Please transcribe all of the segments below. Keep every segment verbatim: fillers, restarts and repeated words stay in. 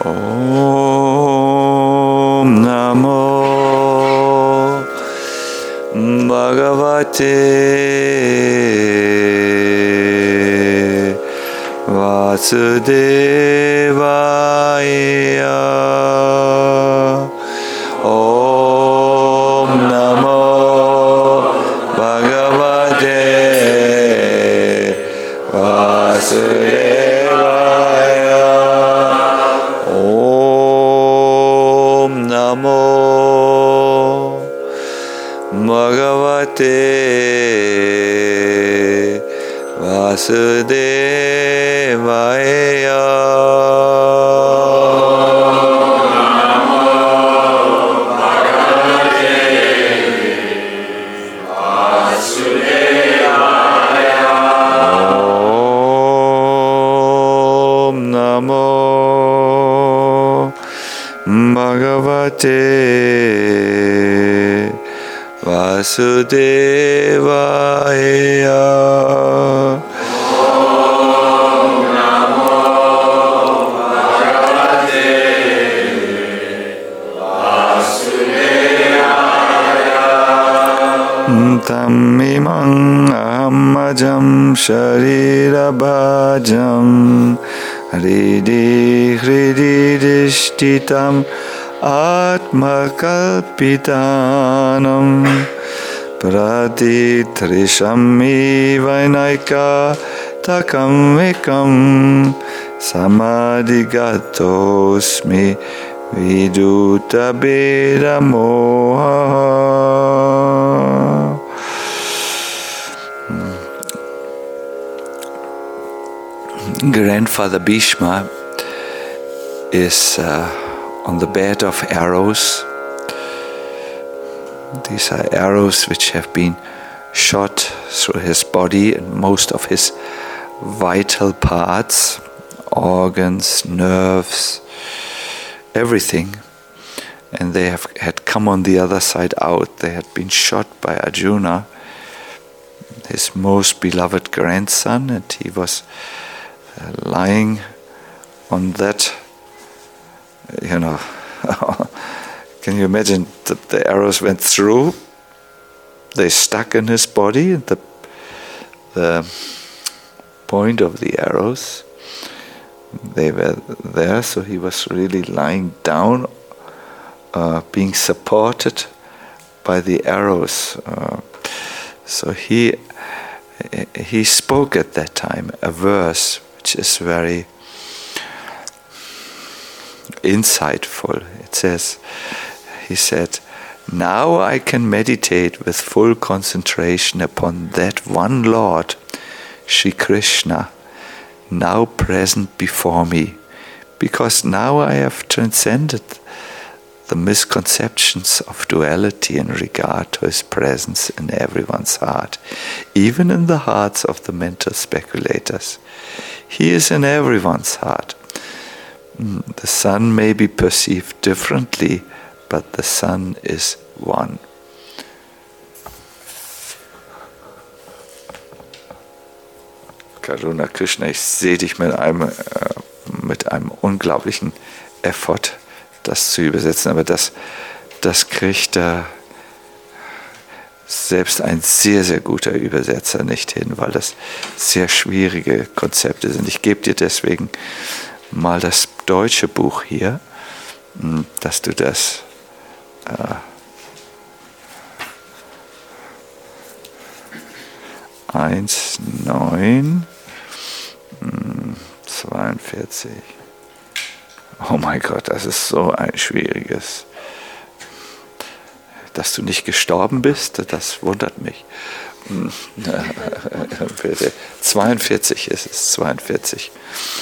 Om Namo Bhagavate Vasudevaya. Om Namo Bhagavate Vasudevaya. Om Namo Bhagavate Vasudevaya. Bhagavate Vasudevaya. Om Namo Bhagavate Vasudevaya. Tammimang ahamajam sharirabhajam hridi hridi dishtitam Atmakalpitanam Pratitrishami Vainaika Takam Vikam Samadhigatosmi Viduta Beda Moha. Grandfather Bhishma is uh, on the bed of arrows. These are arrows which have been shot through his body and most of his vital parts, organs, nerves, everything. And they have had come on the other side out. They had been shot by Arjuna, his most beloved grandson, and he was uh, lying on that. You know, can you imagine that the arrows went through? They stuck in his body. The the point of the arrows, they were there. So he was really lying down, uh, being supported by the arrows. Uh, so he he spoke at that time a verse which is very insightful. It says, he said, now I can meditate with full concentration upon that one Lord, Shri Krishna, now present before me, because now I have transcended the misconceptions of duality in regard to his presence in everyone's heart, even in the hearts of the mental speculators. He is in everyone's heart. The sun may be perceived differently, but the sun is one. Karuna Krishna, ich sehe dich mit einem, äh, mit einem unglaublichen Effort, das zu übersetzen, aber das, das kriegt äh, selbst ein sehr, sehr guter Übersetzer nicht hin, weil das sehr schwierige Konzepte sind. Ich gebe dir deswegen mal das deutsche Buch hier, dass du das äh, eins, neun, zweiundvierzig. Oh mein Gott, das ist so ein schwieriges. Dass du nicht gestorben bist, das wundert mich. zweiundvierzig ist es, zweiundvierzig.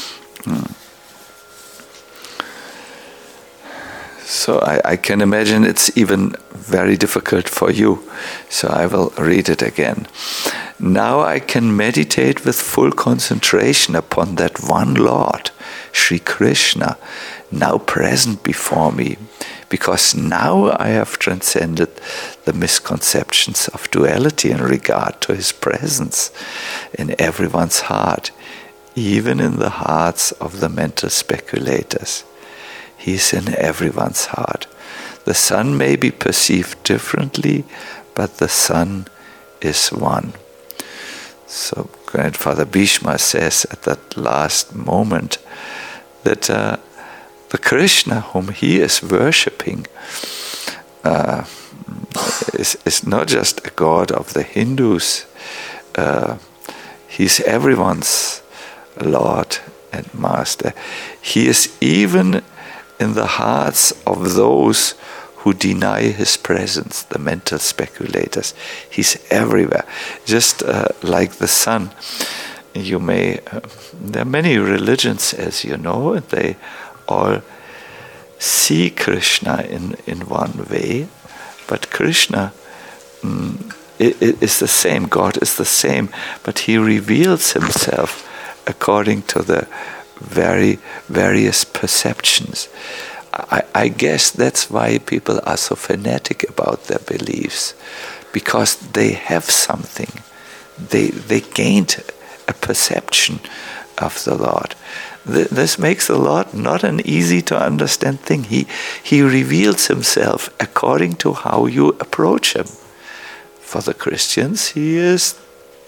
So I, I can imagine it's even very difficult for you. So I will read it again. Now I can meditate with full concentration upon that one Lord, Shri Krishna, now present before me, because now I have transcended the misconceptions of duality in regard to his presence in everyone's heart, even in the hearts of the mental speculators. He's in everyone's heart. The Son may be perceived differently, but the Son is one. So Grandfather Bhishma says at that last moment that uh, the Krishna whom he is worshipping uh, is, is not just a god of the Hindus. Uh, he's everyone's Lord and Master. He is even in the hearts of those who deny his presence, the mental speculators. He's everywhere, just uh, like the sun. You may, uh, there are many religions, as you know, and they all see Krishna in, in one way, but Krishna mm, is the same, God is the same, but he reveals himself according to the very various perceptions. I, I guess that's why people are so fanatic about their beliefs, because they have something. They they gained a perception of the Lord. Th- this makes the Lord not an easy to understand thing. He he reveals himself according to how you approach him. For the Christians, he is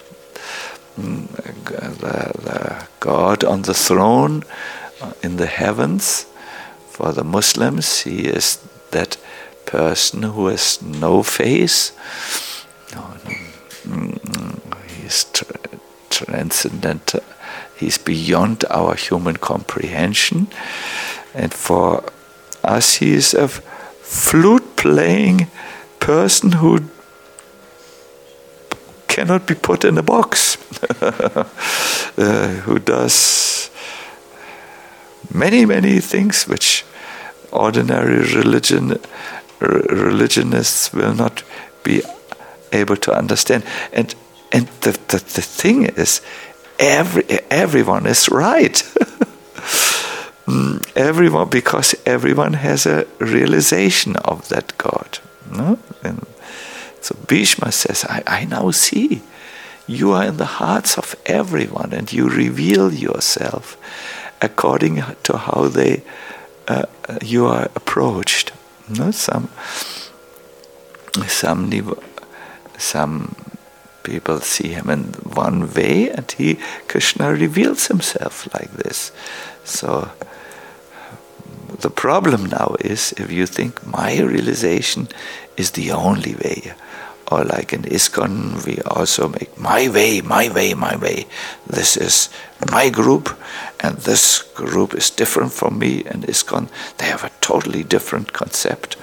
the, the God on the throne in the heavens. For the Muslims, he is that person who has no face. No, no. He is tra- transcendent. He's beyond our human comprehension. And for us, he is a flute-playing person who cannot be put in a box, uh, who does many, many things which ordinary religion r- religionists will not be able to understand. And and the, the, the thing is, every everyone is right. everyone, because everyone has a realization of that God. No? And so Bhishma says, I, I now see you are in the hearts of everyone, and you reveal yourself according to how they uh, you are approached. No, some some some people see him in one way, and he Krishna reveals himself like this. So the problem now is if you think my realization is the only way. Or like in ISKCON, we also make my way, my way, my way. This is my group, and this group is different from me. And ISKCON, they have a totally different concept.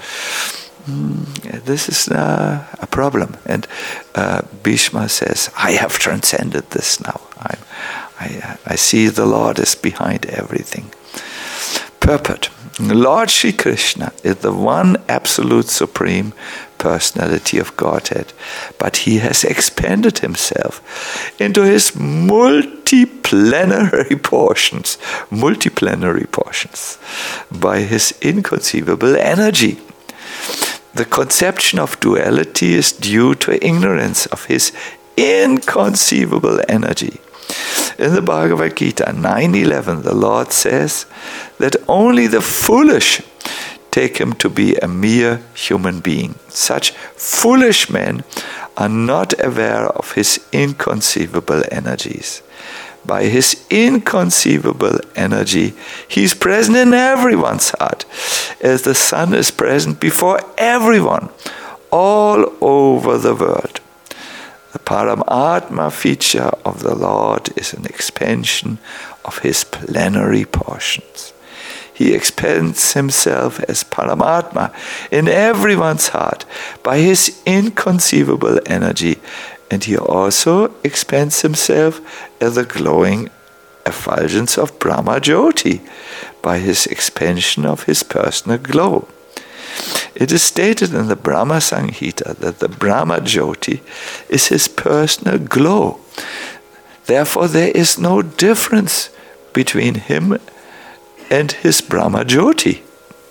Mm, this is uh, a problem. And uh, Bhishma says, I have transcended this now. I'm, I, I see the Lord is behind everything. Purport. Lord Shri Krishna is the one absolute supreme personality of Godhead, but he has expanded himself into his multiplanetary portions, multiplanetary portions, by his inconceivable energy. The conception of duality is due to ignorance of his inconceivable energy. In the Bhagavad Gita nine eleven, the Lord says that only the foolish take him to be a mere human being. Such foolish men are not aware of his inconceivable energies. By his inconceivable energy, he is present in everyone's heart, as the sun is present before everyone, all over the world. The Paramatma feature of the Lord is an expansion of his plenary portions. He expands himself as Paramatma in everyone's heart by his inconceivable energy, and he also expands himself as the glowing effulgence of Brahma Jyoti by his expansion of his personal glow. It is stated in the Brahma Samhita that the Brahma Jyoti is his personal glow. Therefore, there is no difference between him and his Brahma Jyoti.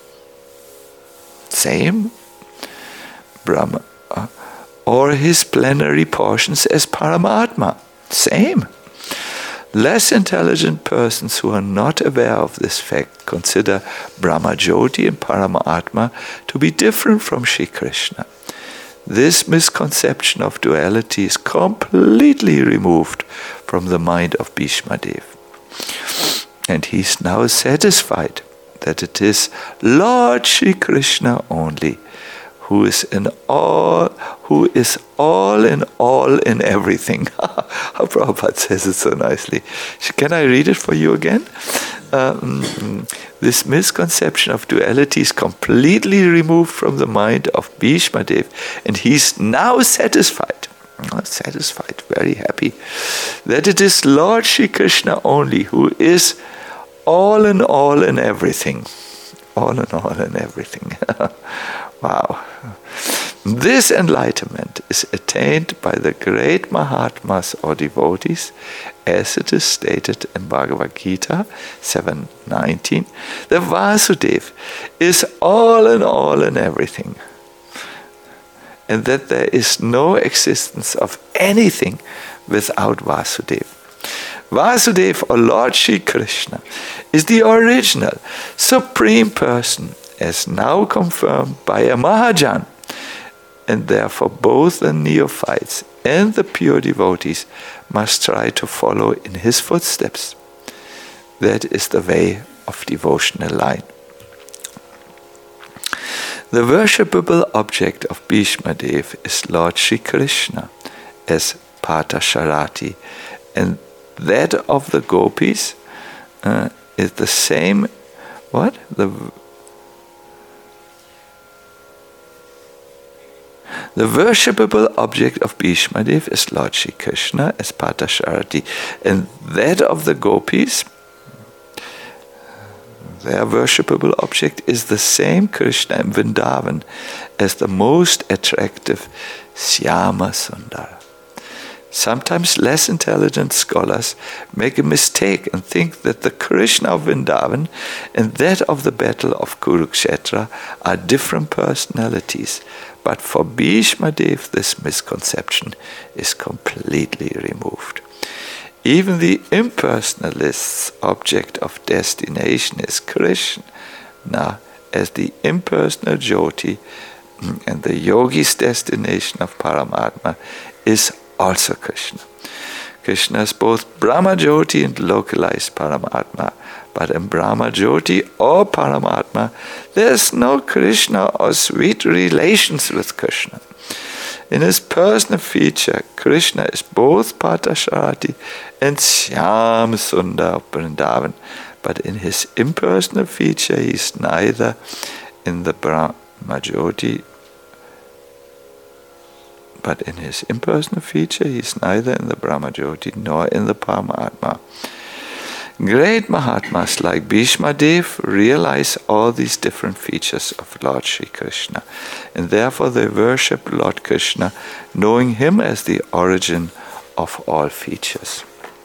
Same Brahma. Uh, or his plenary portions as Paramatma. Same. Less intelligent persons who are not aware of this fact consider Brahmajyoti and Paramatma to be different from Shri Krishna. This misconception of duality is completely removed from the mind of Bhishma Dev. And he is now satisfied that it is Lord Shri Krishna only who is in all, who is all in all in everything. How Prabhupada says it so nicely. Can I read it for you again? Um, this misconception of duality is completely removed from the mind of Bhishma Dev, and he is now satisfied, oh, satisfied, very happy, that it is Lord Shri Krishna only who is all in all in everything. All in all in everything. Wow. This enlightenment is attained by the great Mahatmas or devotees, as it is stated in Bhagavad Gita seven nineteen. The Vasudeva is all in all in everything, and that there is no existence of anything without Vasudeva. Vasudeva, or Lord Shri Krishna, is the original, supreme person, as now confirmed by a Mahajan, and therefore both the neophytes and the pure devotees must try to follow in his footsteps. That is the way of devotional line. The worshipable object of Bhishma Dev is Lord Shri Krishna as Partha-Sharati, and that of the gopis uh, is the same. What? The The worshipable object of Bhishma Dev is Lord Shri Krishna as Partha-Sharati, and that of the gopis, their worshipable object is the same Krishna in Vrindavan as the most attractive Syama Sundara. Sometimes less intelligent scholars make a mistake and think that the Krishna of Vrindavan and that of the battle of Kurukshetra are different personalities. But for Bhishma Dev, this misconception is completely removed. Even the impersonalist's object of destination is Krishna as the impersonal Jyoti, and the yogi's destination of Paramatma is also Krishna. Krishna is both Brahma Jyoti and localized Paramatma. But in Brahma Jyoti or Paramatma, there is no Krishna or sweet relations with Krishna. In his personal feature, Krishna is both Partha-Sharati and Syam Sundar of Vrindavan. But in his impersonal feature, he is neither in the Brahma Jyoti But in his impersonal feature, he is neither in the Brahma Jyoti nor in the Paramatma. Great Mahatmas like Bhishma Dev realize all these different features of Lord Shri Krishna, and therefore they worship Lord Krishna, knowing him as the origin of all features.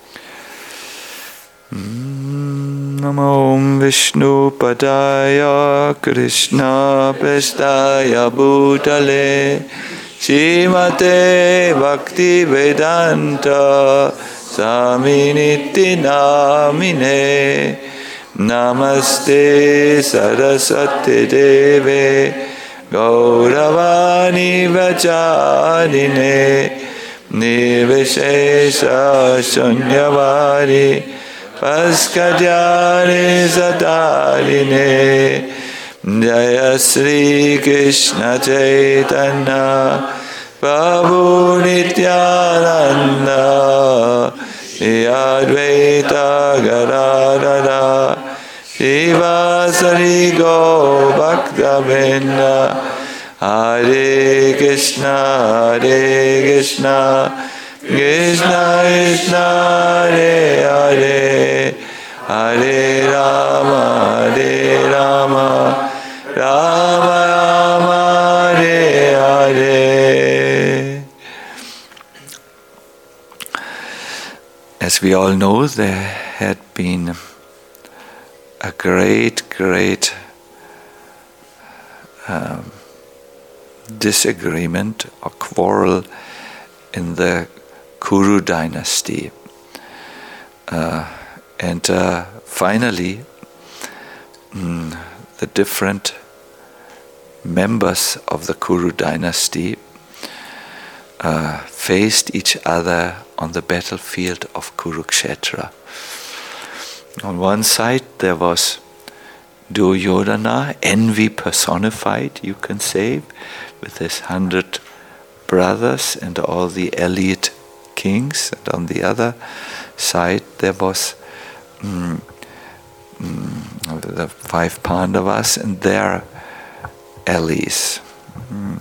Namo Vishnu Padaya Krishna Pestaya Bhutale Srimate Bhakti Vedanta Swaminiti Namine Namaste Saraswati Deve Gauravani Vacharine Nirvishesha Shunyavadi Paskadyani Sadarine Jaya Sri Krishna Chaitanya Prabhu Nityananda Shri Advaita Gadadara Shivasari Go Bhakta-vrinda Hare Krishna Hare Krishna Krishna Krishna Hare Hare Hare Rama Hare Rama Rama Rama Hare Hare. As we all know, there had been a great, great um, disagreement or quarrel in the Kuru dynasty. Uh, and uh, finally, mm, the different members of the Kuru dynasty uh, faced each other on the battlefield of Kurukshetra. On one side there was Duryodhana, envy personified, you can say, with his hundred brothers and all the elite kings. And on the other side there was mm, mm, the five Pandavas and their allies. Mm.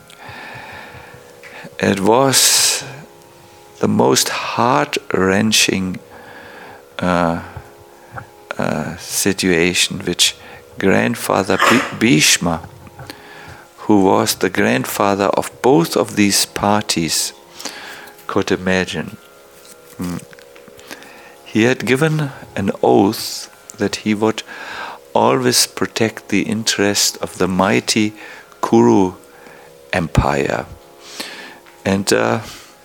It was the most heart-wrenching uh, uh, situation which grandfather Bhishma, who was the grandfather of both of these parties, could imagine. Mm. He had given an oath that he would always protect the interest of the mighty Kuru Empire. And uh,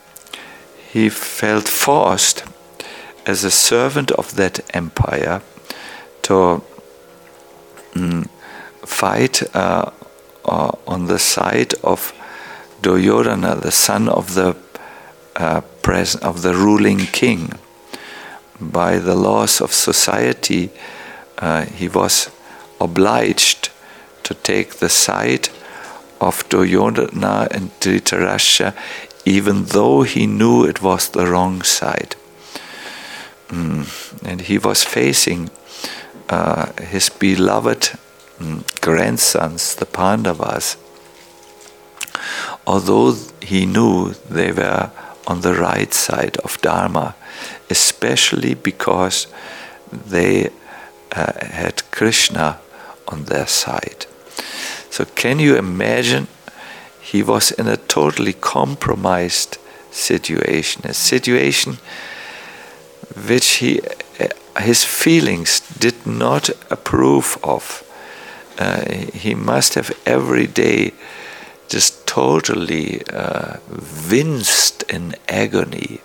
he felt forced, as a servant of that empire, to mm, fight uh, uh, on the side of Duryodhana, the son of the uh, pres- of the ruling king. By the laws of society, uh, he was obliged to take the side of Duryodhana and Dhritarashtra, even though he knew it was the wrong side. Mm. And he was facing uh, his beloved mm, grandsons, the Pandavas, although he knew they were on the right side of Dharma, especially because they uh, had Krishna on their side. So can you imagine? He was in a totally compromised situation, a situation which he, his feelings did not approve of. Uh, he must have every day just totally uh, winced in agony.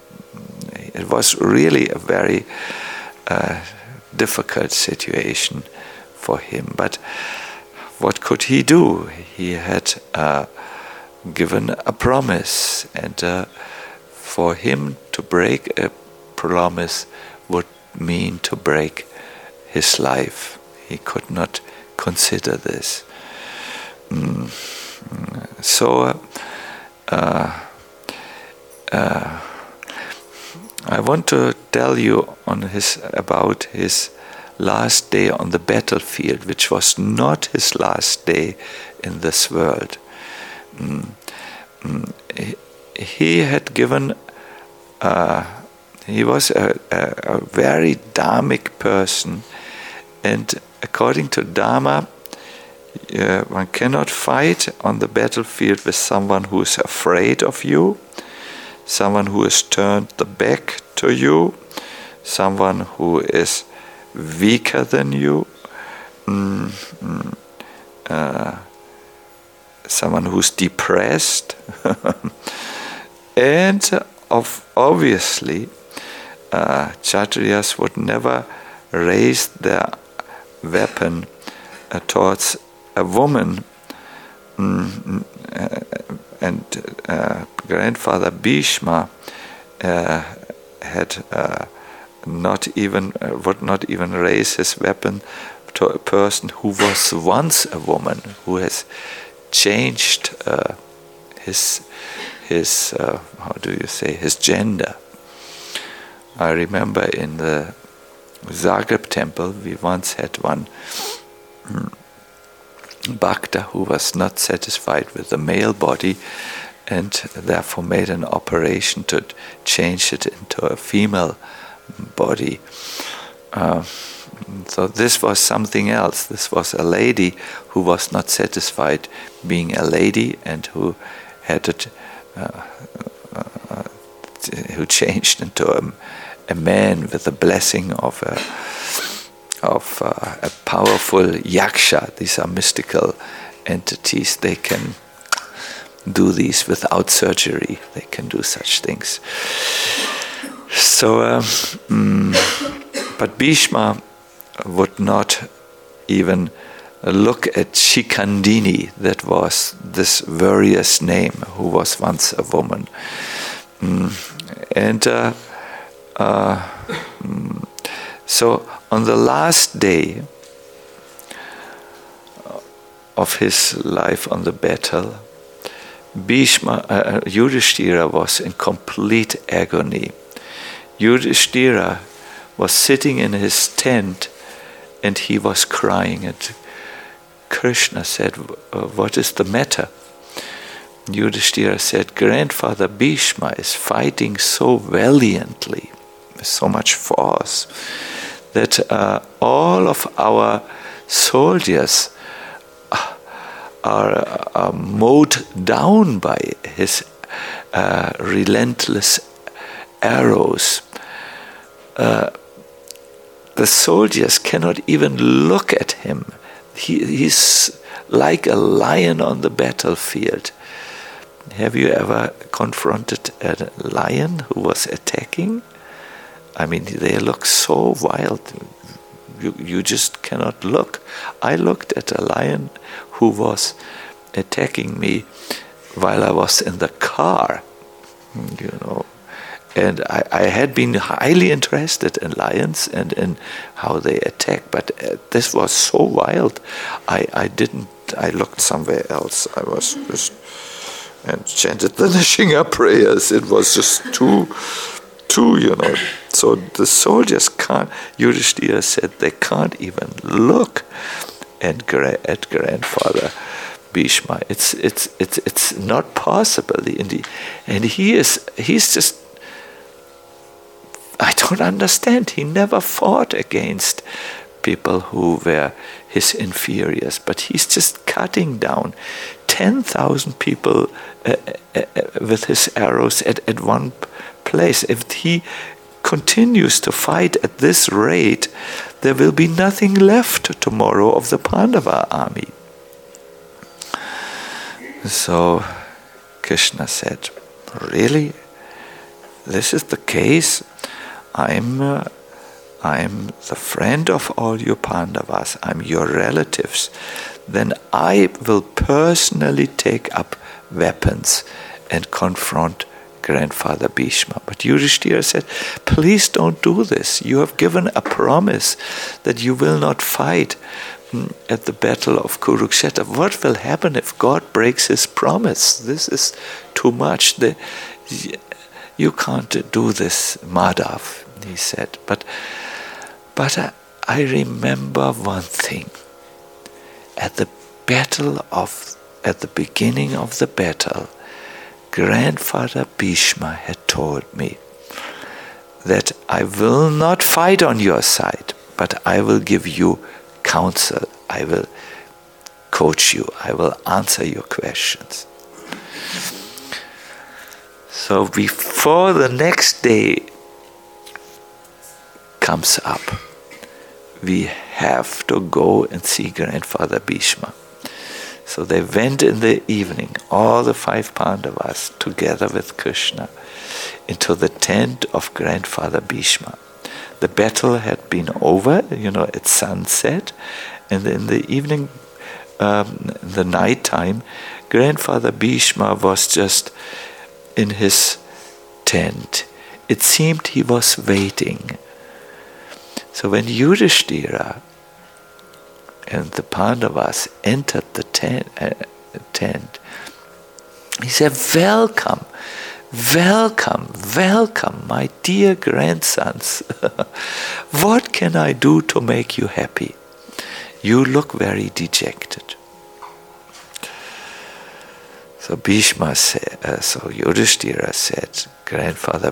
It was really a very uh, difficult situation for him. But what could he do? He had uh, given a promise, and uh, for him to break a promise would mean to break his life. He could not consider this. Mm. So, uh, uh, I want to tell you on his about his last day on the battlefield, which was not his last day in this world. Mm. Mm. He, he had given. Uh, he was a, a, a very dharmic person, and according to Dharma, Uh, one cannot fight on the battlefield with someone who is afraid of you, someone who has turned the back to you, someone who is weaker than you, mm, mm, uh, someone who's depressed. And of obviously, uh, Kshatriyas would never raise their weapon uh, towards a woman, mm, uh, and uh, grandfather Bhishma uh, had uh, not even uh, would not even raise his weapon to a person who was once a woman, who has changed uh, his his uh, how do you say his gender. I remember in the Zagreb temple we once had one mm, Bhakta who was not satisfied with the male body and therefore made an operation to change it into a female body. Uh, so this was something else. This was a lady who was not satisfied being a lady and who had it, uh, uh, who changed into a, a man with the blessing of a of uh, a powerful yaksha. These are mystical entities. They can do these without surgery. They can do such things. So, um, mm, but Bhishma would not even look at Shikandini, that was this various name, who was once a woman. Mm. And uh, uh, mm, so on the last day of his life on the battle, Bhishma, uh, Yudhishthira was in complete agony. Yudhishthira was sitting in his tent and he was crying. And Krishna said, "What is the matter?" Yudhishthira said, "Grandfather Bhishma is fighting so valiantly, with so much force, that uh, all of our soldiers are, are mowed down by his uh, relentless arrows. Uh, the soldiers cannot even look at him. He, he's like a lion on the battlefield." Have you ever confronted a lion who was attacking? I mean, they look so wild. You, you just cannot look. I looked at a lion who was attacking me while I was in the car, you know. And I, I had been highly interested in lions and in how they attack, but uh, this was so wild. I, I didn't, I looked somewhere else. I was just, and chanted the Nishinga prayers. It was just too, too, you know. So the soldiers can't, Yudhishthira said, they can't even look at, at grandfather Bhishma. It's, it's, it's, it's not possible. And he is, he's just, I don't understand. He never fought against people who were his inferiors, but he's just cutting down ten thousand people uh, uh, uh, with his arrows at, at one place. If he continues to fight at this rate, there will be nothing left tomorrow of the Pandava army. So Krishna said, "Really? This is the case? I'm, uh, I'm the friend of all you Pandavas. I'm your relatives. Then I will personally take up weapons and confront grandfather Bhishma." But Yudhishthira said, "Please don't do this. You have given a promise that you will not fight at the battle of Kurukshetra. What will happen if God breaks his promise? This is too much. The, you can't do this, Madhav," he said. But, but I, I remember one thing. At the battle of, at the beginning of the battle, grandfather Bhishma had told me that I will not fight on your side, but I will give you counsel. I will coach you. I will answer your questions. So before the next day comes up, we have to go and see grandfather Bhishma. So they went in the evening, all the five Pandavas, together with Krishna, into the tent of grandfather Bhishma. The battle had been over, you know, at sunset, and in the evening, um, the night time, grandfather Bhishma was just in his tent. It seemed he was waiting. So when Yudhishthira and the Pandavas entered the tent, uh, tent, he said, "Welcome, welcome, welcome, my dear grandsons. What can I do to make you happy? You look very dejected." So Bhishma said, uh, so Yudhishthira said, "Grandfather,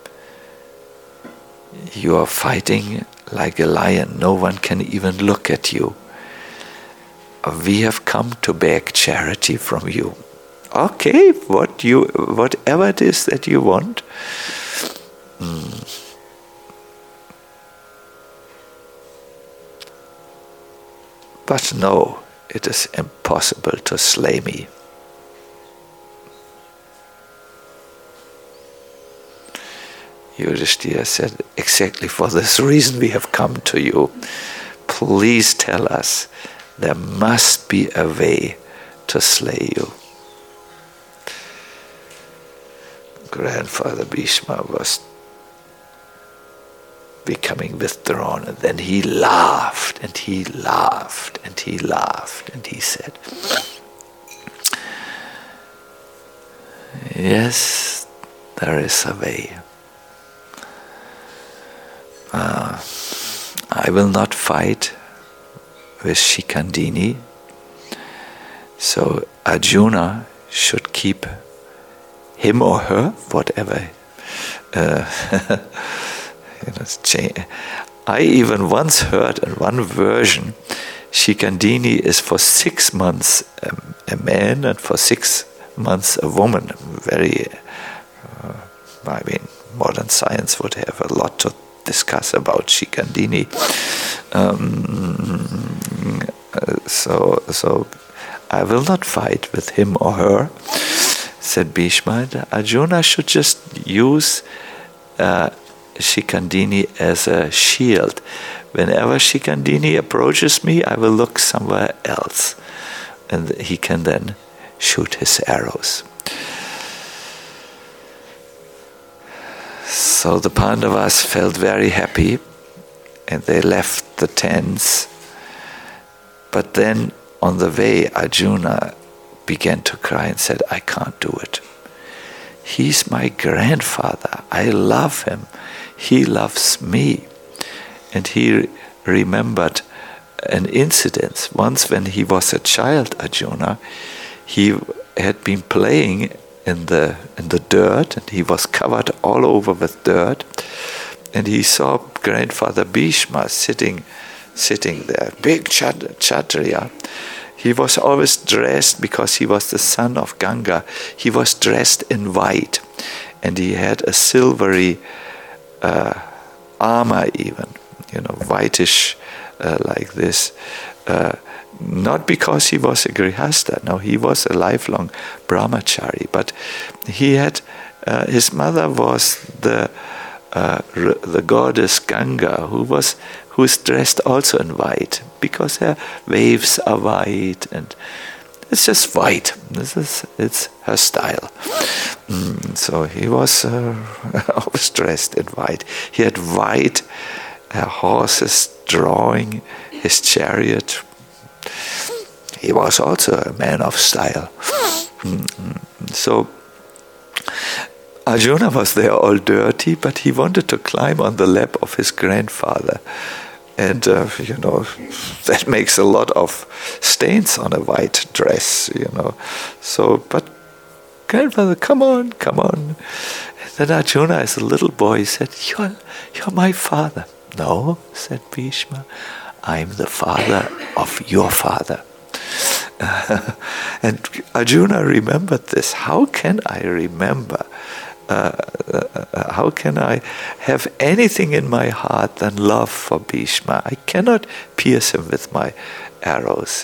you are fighting like a lion. No one can even look at you. We have come to beg charity from you." "Okay, what you, whatever it is that you want." Mm. "But no, it is impossible to slay me." Yudhishthira said, exactly for this reason we have come to you. Please tell us, there must be a way to slay you. Grandfather Bhishma was becoming withdrawn, and then he laughed and he laughed and he laughed and he said, yes, there is a way. Uh, I will not fight with Shikandini, so Arjuna should keep him or her, whatever. Uh, you know, I even once heard in one version, Shikandini is for six months um, a man and for six months a woman. Very, uh, I mean, modern science would have a lot to discuss about Shikandini. Um, uh, so, so I will not fight with him or her, said Bhishma. Arjuna should just use uh, Shikandini as a shield. Whenever Shikandini approaches me, I will look somewhere else, and he can then shoot his arrows. So the Pandavas felt very happy, and they left the tents. But then on the way, Arjuna began to cry and said, I can't do it. He's my grandfather. I love him. He loves me. And he remembered an incident. Once when he was a child, Arjuna, he had been playing in the in the dirt, and he was covered all over with dirt. And he saw grandfather Bhishma sitting sitting there, big Kshatriya. He was always dressed, because he was the son of Ganga, he was dressed in white. And he had a silvery uh, armor even, you know, whitish uh, like this. Uh, not because he was a grihastha, no, he was a lifelong brahmachari. But he had, uh, his mother was the uh, the goddess Ganga, who was who is dressed also in white, because her waves are white, and it's just white. This is it's her style. Mm, so he was uh, always dressed in white. He had white uh, horses drawing his chariot. He was also a man of style. Mm-hmm. So Arjuna was there all dirty, but he wanted to climb on the lap of his grandfather. And, uh, you know, that makes a lot of stains on a white dress, you know. So, but grandfather, come on, come on. And then Arjuna, as a little boy, said, you're, you're my father. No, said Bhishma, I'm the father of your father. Uh, and Arjuna remembered this. How can I remember? Uh, uh, how can I have anything in my heart than love for Bhishma? I cannot pierce him with my arrows.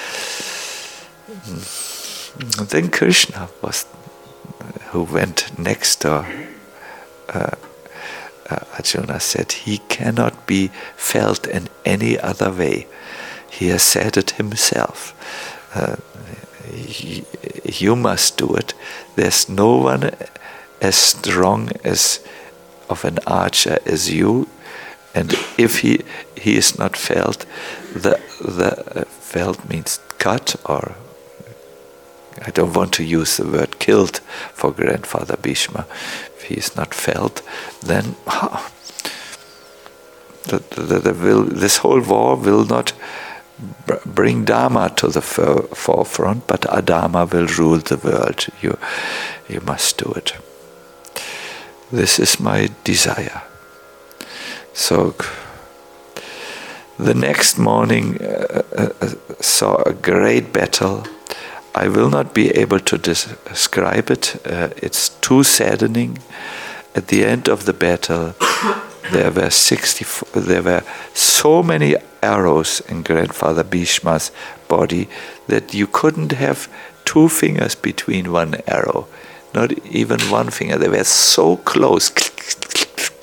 And then Krishna was, who went next to uh, uh, Arjuna, said, he cannot be felt in any other way. He has said it himself. Uh, he, you must do it. There's no one as strong as of an archer as you, and if he he is not felt, the the uh, felt means cut, or I don't want to use the word killed for grandfather Bhishma. If he is not felt, then oh, the, the, the will, this whole war will not bring Dharma to the forefront, but Adharma will rule the world. You you must do it. This is my desire. So the next morning uh, uh, saw a great battle. I will not be able to describe it. Uh, it's too saddening. At the end of the battle, there were sixty. There were so many arrows in grandfather Bhishma's body that you couldn't have two fingers between one arrow. Not even one finger. They were so close.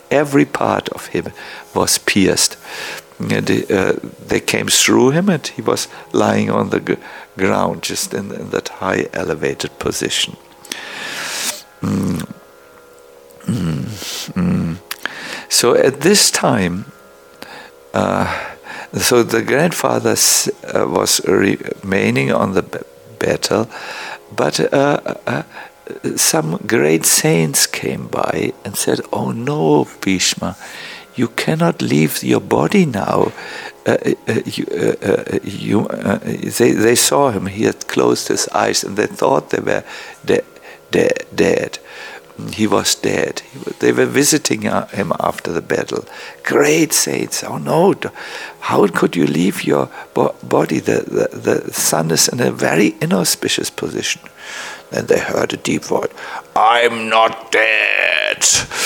every part of him was pierced. And, uh, they came through him, and he was lying on the g- ground, just in, in that high elevated position. Mm. Mm. Mm. So at this time, uh, so the grandfather uh, was remaining on the b- battle, but uh, uh, some great saints came by and said, "Oh no, Bhishma, you cannot leave your body now." Uh, uh, you, uh, uh, you, uh, they, they saw him, he had closed his eyes, and they thought they were de- de- dead. He was dead. He was, they were visiting him after the battle. Great saints. "Oh no, how could you leave your bo- body? The, the, the sun is in a very inauspicious position." Then they heard a deep voice, "I'm not dead."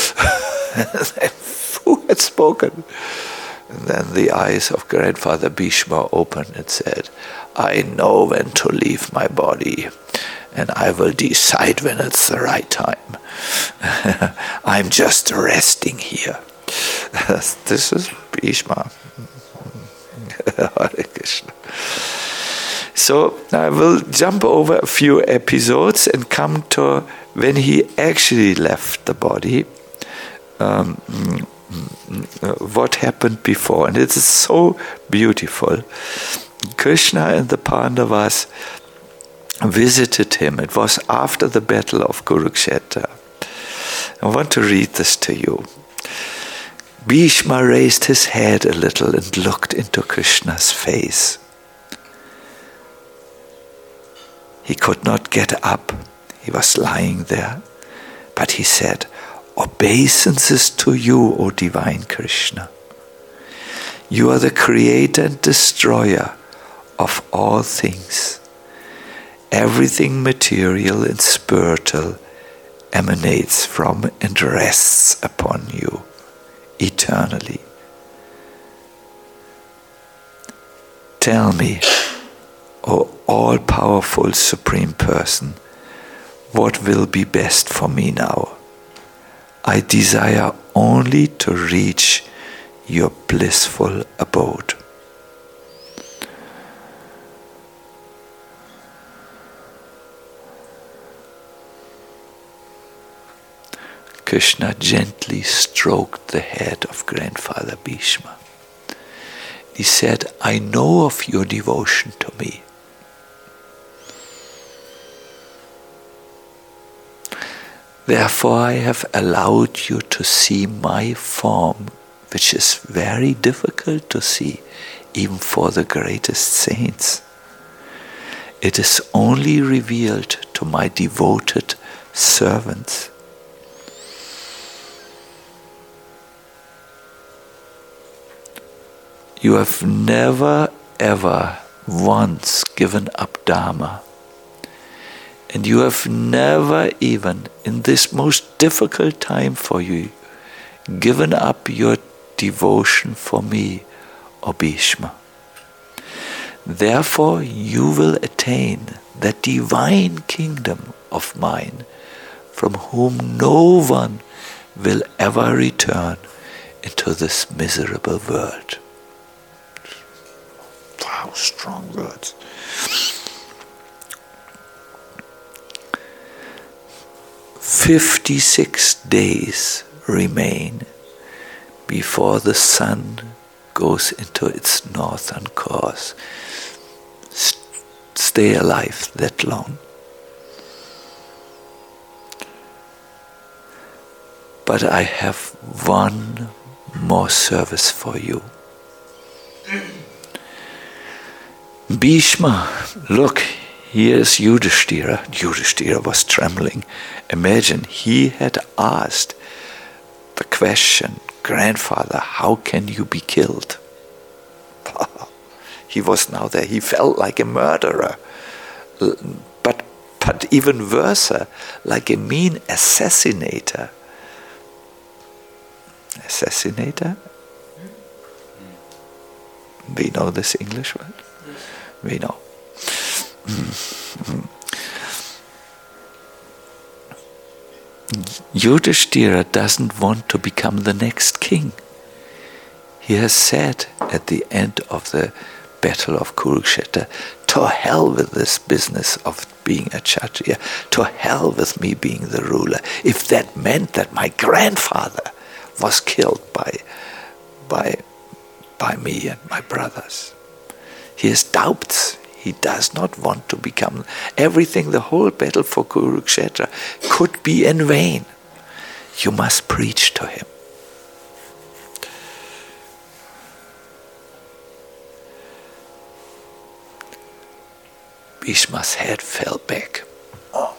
Who had spoken? And then the eyes of Grandfather Bhishma opened and said, "I know when to leave my body, and I will decide when it's the right time. I'm just resting here." This is Bhishma. Hare Krishna. So I will jump over a few episodes and come to when he actually left the body. Um, what happened before, and it is so beautiful. Krishna and the Pandavas visited him. It was after the battle of Kurukshetra. I want to read this to you. Bhishma raised his head a little and looked into Krishna's face. He could not get up. He was lying there. But he said, "Obeisances to you, O divine Krishna. You are the creator and destroyer of all things. Everything material and spiritual emanates from and rests upon you eternally. Tell me, O all-powerful Supreme Person, what will be best for me now? I desire only to reach your blissful abode." Krishna gently stroked the head of Grandfather Bhishma. He said, "I know of your devotion to me. Therefore I have allowed you to see my form, which is very difficult to see, even for the greatest saints. It is only revealed to my devoted servants. You have never ever once given up Dharma. And you have never even, in this most difficult time for you, given up your devotion for me, O Bhishma. Therefore you will attain that divine kingdom of mine, from whom no one will ever return into this miserable world." Wow, strong words. Fifty-six days remain before the sun goes into its northern course. S- stay alive that long. But I have one more service for you. Bhishma, look, here is Yudhishthira. Yudhishthira was trembling. Imagine, he had asked the question, "Grandfather, how can you be killed?" He was now there. He felt like a murderer. But, but even worse, like a mean assassinator. Assassinator? We know this English word? We know. Mm. Yudhishthira doesn't want to become the next king. He has said at the end of the battle of Kurukshetra, to hell with this business of being a Kshatriya, to hell with me being the ruler, if that meant that my grandfather was killed by, by, by me and my brothers. He has doubts. He does not want to become everything. The whole battle for Kurukshetra could be in vain. You must preach to him. Bhishma's head fell back. Oh.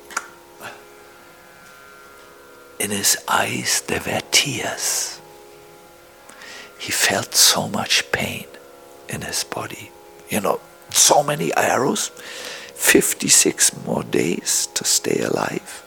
In his eyes there were tears. He felt so much pain in his body. You know, so many arrows, fifty-six more days to stay alive.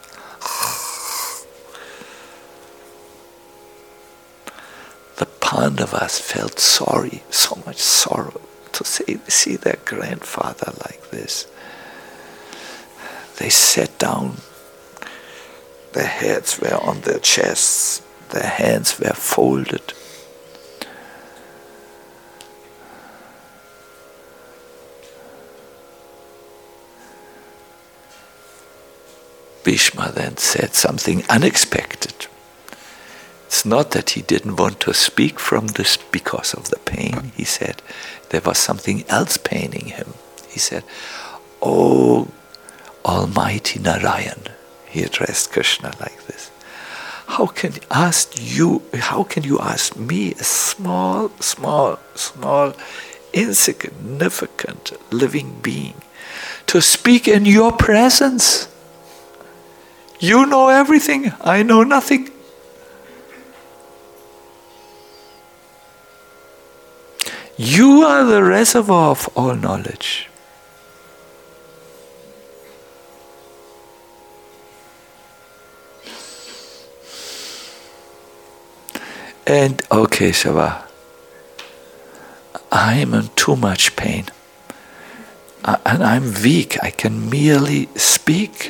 The Pandavas felt sorry, so much sorrow to see, see their grandfather like this. They sat down, their heads were on their chests, their hands were folded. Bhishma then said something unexpected. It's not that he didn't want to speak from this because of the pain. He said there was something else paining him. He said, "Oh, Almighty Narayan," he addressed Krishna like this. How can ask you? How can you ask me, a small, small, small, insignificant living being, to speak in your presence? You know everything. I know nothing. You are the reservoir of all knowledge. And okay, Shiva, I am in too much pain. Uh, and I'm weak. I can merely speak.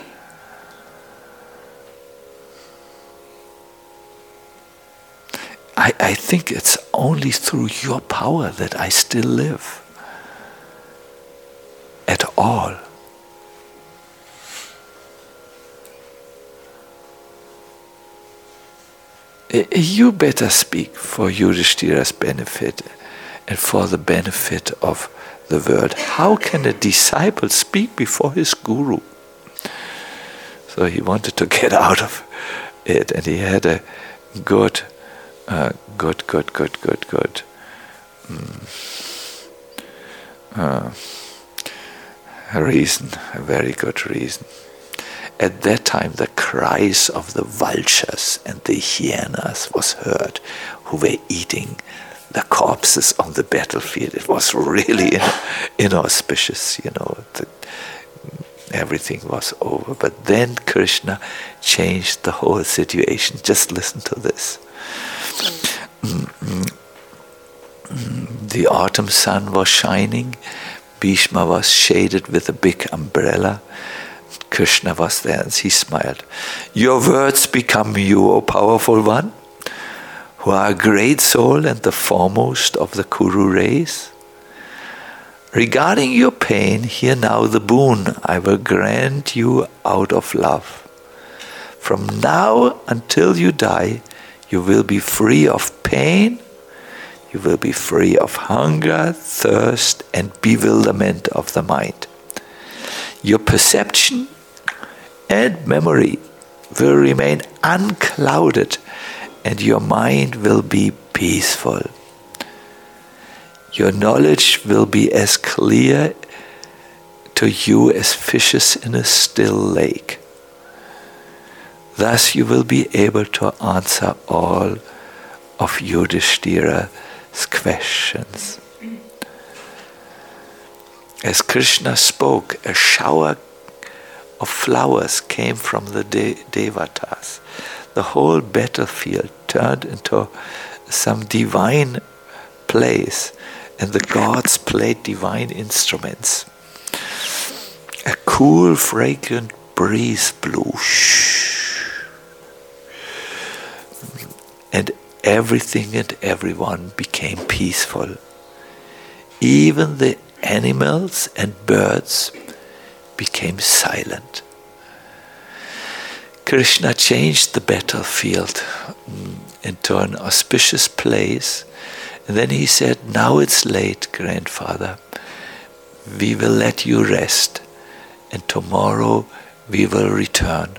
I, I think it's only through your power that I still live at all. You better speak for Yudhishthira's benefit and for the benefit of the world. How can a disciple speak before his guru? So he wanted to get out of it, and he had a good Uh, good, good, good, good, good. Mm. Uh, a reason, a very good reason. At that time, the cries of the vultures and the hyenas was heard, who were eating the corpses on the battlefield. It was really in, inauspicious, you know. The, everything was over. But then Krishna changed the whole situation. Just listen to this. The autumn sun was shining. Bhishma was shaded with a big umbrella. Krishna was there and he smiled. Your words become you, O powerful one, who are a great soul and the foremost of the Kuru race. Regarding your pain, hear now the boon I will grant you out of love. From now until you die, you will be free of pain, you will be free of hunger, thirst, and bewilderment of the mind. Your perception and memory will remain unclouded, and your mind will be peaceful. Your knowledge will be as clear to you as fishes in a still lake. Thus you will be able to answer all of Yudhishthira's questions. As Krishna spoke, a shower of flowers came from the de- Devatas. The whole battlefield turned into some divine place, and the gods played divine instruments. A cool, fragrant breeze blew. Shh. and everything and everyone became peaceful. Even the animals and birds became silent. Krishna changed the battlefield into an auspicious place, and then he said, now it's late, grandfather. We will let you rest, and tomorrow we will return.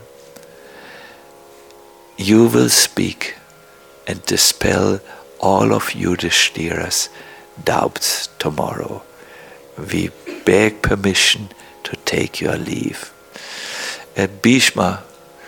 You will speak and dispel all of Yudhishthira's doubts tomorrow. We beg permission to take your leave. And Bhishma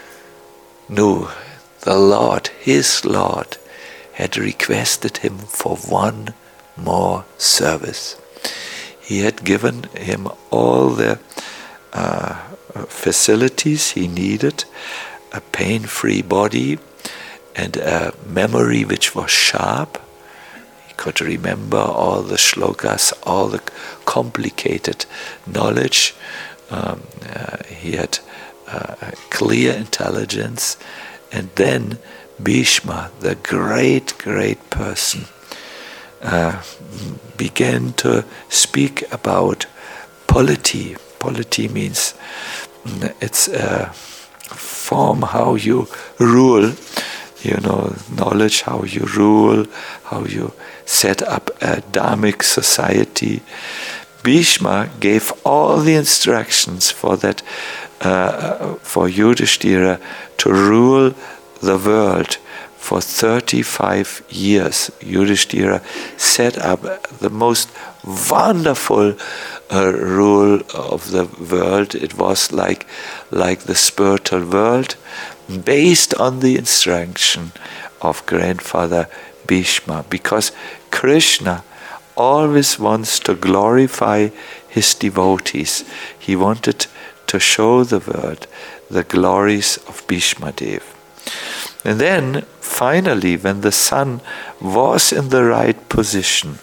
knew the Lord, his Lord, had requested him for one more service. He had given him all the uh, facilities he needed, a pain-free body and a memory which was sharp. He could remember all the shlokas, all the complicated knowledge. Um, uh, he had uh, clear intelligence. And then Bhishma, the great, great person, uh, began to speak about polity. Polity means it's a form how you rule, you know, knowledge how you rule, how you set up a dharmic society. Bhishma gave all the instructions for that, uh, for Yudhishthira to rule the world for thirty-five years. Yudhishthira set up the most wonderful uh, rule of the world. It was like, like the spiritual world, based on the instruction of grandfather Bhishma, because Krishna always wants to glorify his devotees. He wanted to show the world the glories of Bhishma Dev. And then, finally, when the sun was in the right position,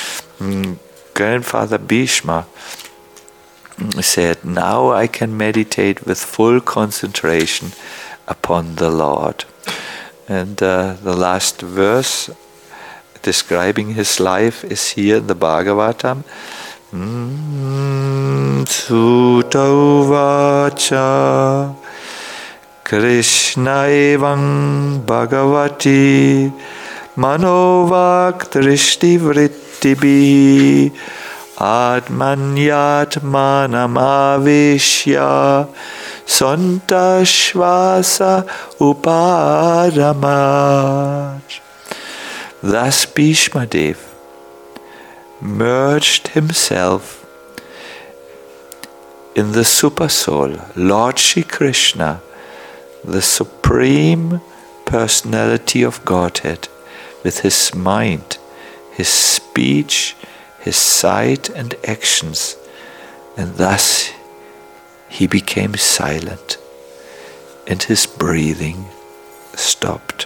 grandfather Bhishma said, now I can meditate with full concentration upon the Lord. And uh, the last verse describing his life is here in the Bhagavatam. Sutta vacha Krishna evam bhagavati manovak drishti vrittibhi atmanyatmanam avishya santa shvasa uparamaj. Thus Bhishma Dev merged himself in the Supersoul, Lord Shri Krishna, the Supreme Personality of Godhead, with his mind, his speech, his sight and actions, and thus he became silent and his breathing stopped.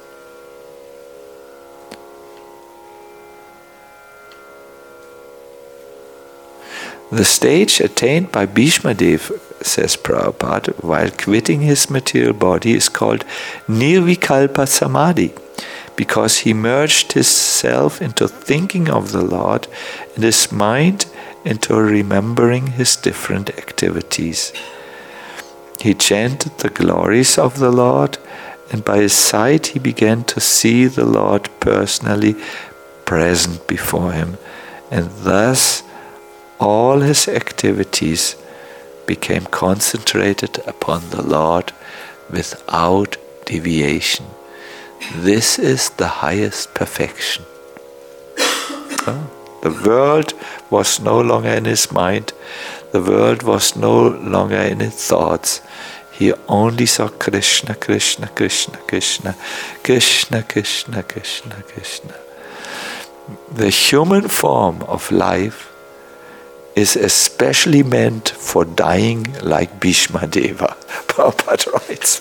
The stage attained by Bhishma Dev, says Prabhupada, while quitting his material body is called Nirvikalpa Samadhi, because he merged his self into thinking of the Lord and his mind into remembering his different activities. He chanted the glories of the Lord, and by his sight he began to see the Lord personally present before him, and thus all his activities became concentrated upon the Lord without deviation. This is the highest perfection. Oh, the world was no longer in his mind. The world was no longer in his thoughts. He only saw Krishna, Krishna, Krishna, Krishna, Krishna, Krishna, Krishna, Krishna. The human form of life is especially meant for dying like Bhishma Deva. Prabhupada writes,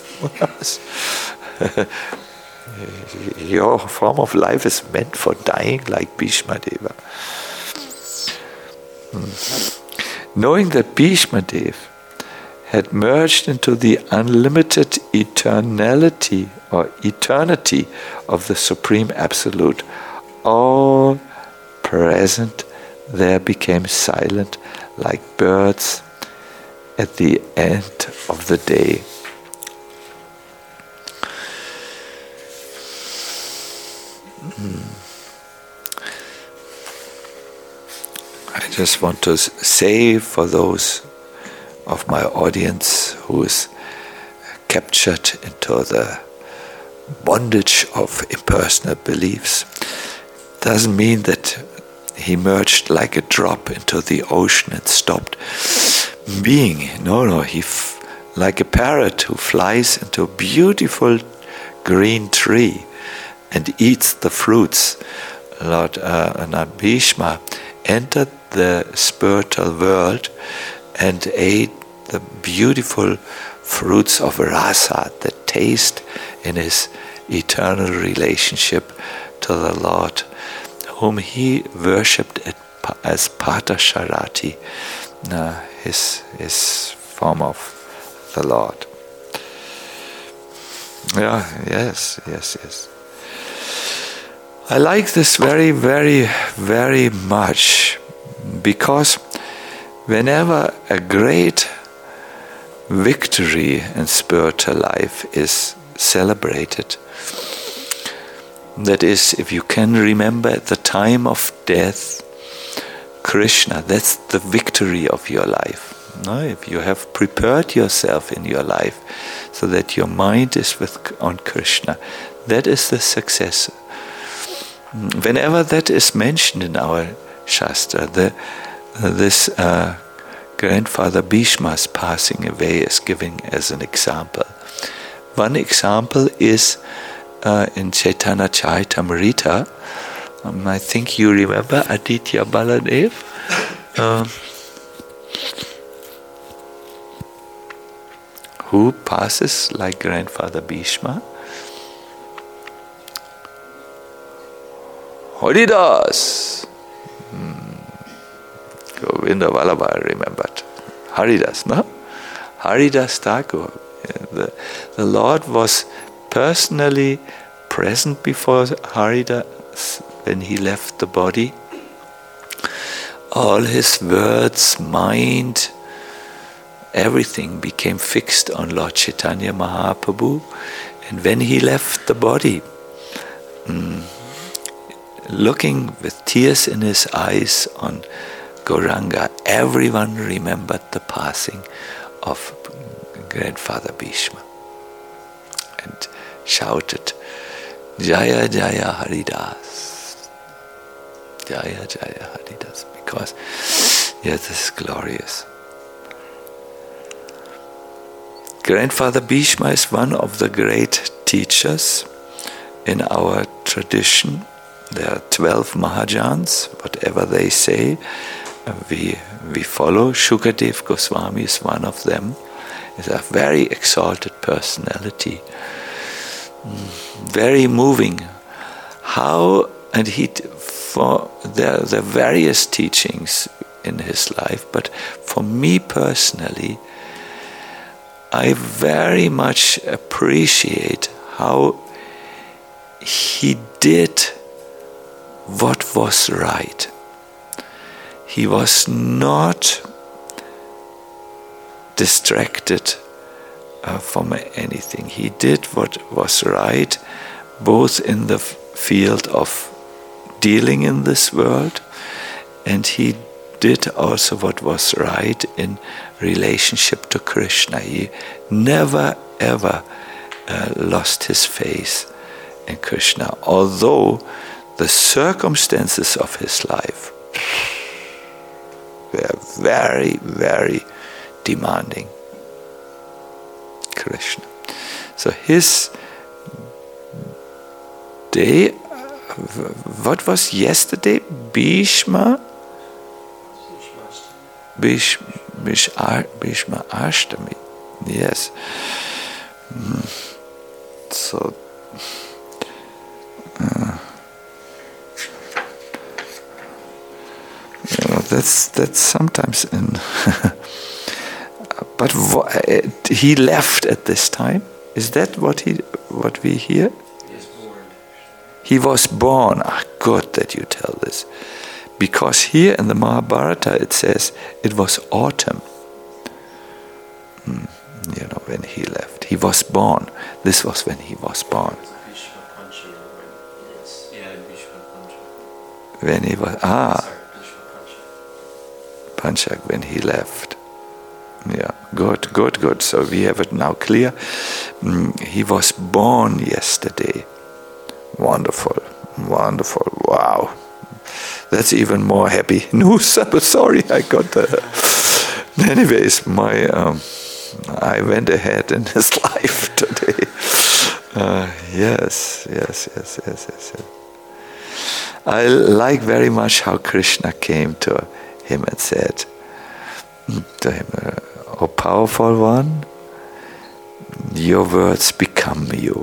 your form of life is meant for dying like Bhishma Deva. Hmm. Knowing that Bhishma Deva had merged into the unlimited eternality or eternity of the Supreme Absolute. All present there became silent like birds at the end of the day. Mm. I just want to say for those of my audience who is captured into the bondage of impersonal beliefs, doesn't mean that he merged like a drop into the ocean and stopped being. No, no, he f- like a parrot who flies into a beautiful green tree and eats the fruits. Lord uh, Lord Bhishma entered the spiritual world and ate the beautiful fruits of rasa, the taste in his eternal relationship to the Lord, whom he worshipped as Parthasharati, uh, his, his form of the Lord. Yeah, yes, yes, yes. I like this very, very, very much, because whenever a great victory in spiritual life is celebrated, that is, if you can remember at the time of death, Krishna, that's the victory of your life. No? If you have prepared yourself in your life so that your mind is with on Krishna, that is the success. Whenever that is mentioned in our Shastra, the, this uh, grandfather Bhishma's passing away is given as an example. One example is uh, in Chaitanya Charitamrita. Um, I think you remember Aditya Baladev. Um, who passes like grandfather Bhishma? Haridas. Hmm. Govinda Vallabha remembered. Haridas, no? Haridas Thakur. The, the Lord was personally present before Haridas when he left the body. All his words, mind, everything became fixed on Lord Chaitanya Mahaprabhu. And when he left the body, mm, looking with tears in his eyes on Gauranga, everyone remembered the passing of grandfather Bhishma and shouted, Jaya Jaya Haridas, Jaya Jaya Haridas, because yes, this is glorious. Grandfather Bhishma is one of the great teachers in our tradition. There are twelve Mahajans, whatever they say, we we follow. Shukadev Goswami is one of them. He's a very exalted personality, very moving. How, and he, for there the various teachings in his life, but for me personally, I very much appreciate how he did what was right. He was not distracted uh, from anything. He did what was right, both in the field of dealing in this world, and he did also what was right in relationship to Krishna. He never ever uh, lost his faith in Krishna, although the circumstances of his life were very, very demanding Krishna. So his day, what was yesterday? Bhishma? Bhishma, Bhishma Ashtami. Yes. So, uh, you know, that's that's sometimes in But wh- he left at this time. Is that what he, what we hear? He was born. He was born. Ah, good that you tell this. Because here in the Mahabharata it says it was autumn. Hmm. You know, when he left. He was born. This was when he was born. Bhishma Pancham. Yes. Yeah, Bhishma Pancham. When he was, ah, Sorry, Bhishma Pancham. Panchak, when he left. Yeah, good, good, good. So we have it now clear. Mm, he was born yesterday. Wonderful, wonderful, wow. That's even more happy news. Sorry, I got the... Anyways, my... Um, I went ahead in his life today. Uh, yes, yes, yes, yes, yes, yes. I like very much how Krishna came to him and said to him, "O powerful one, your words become you.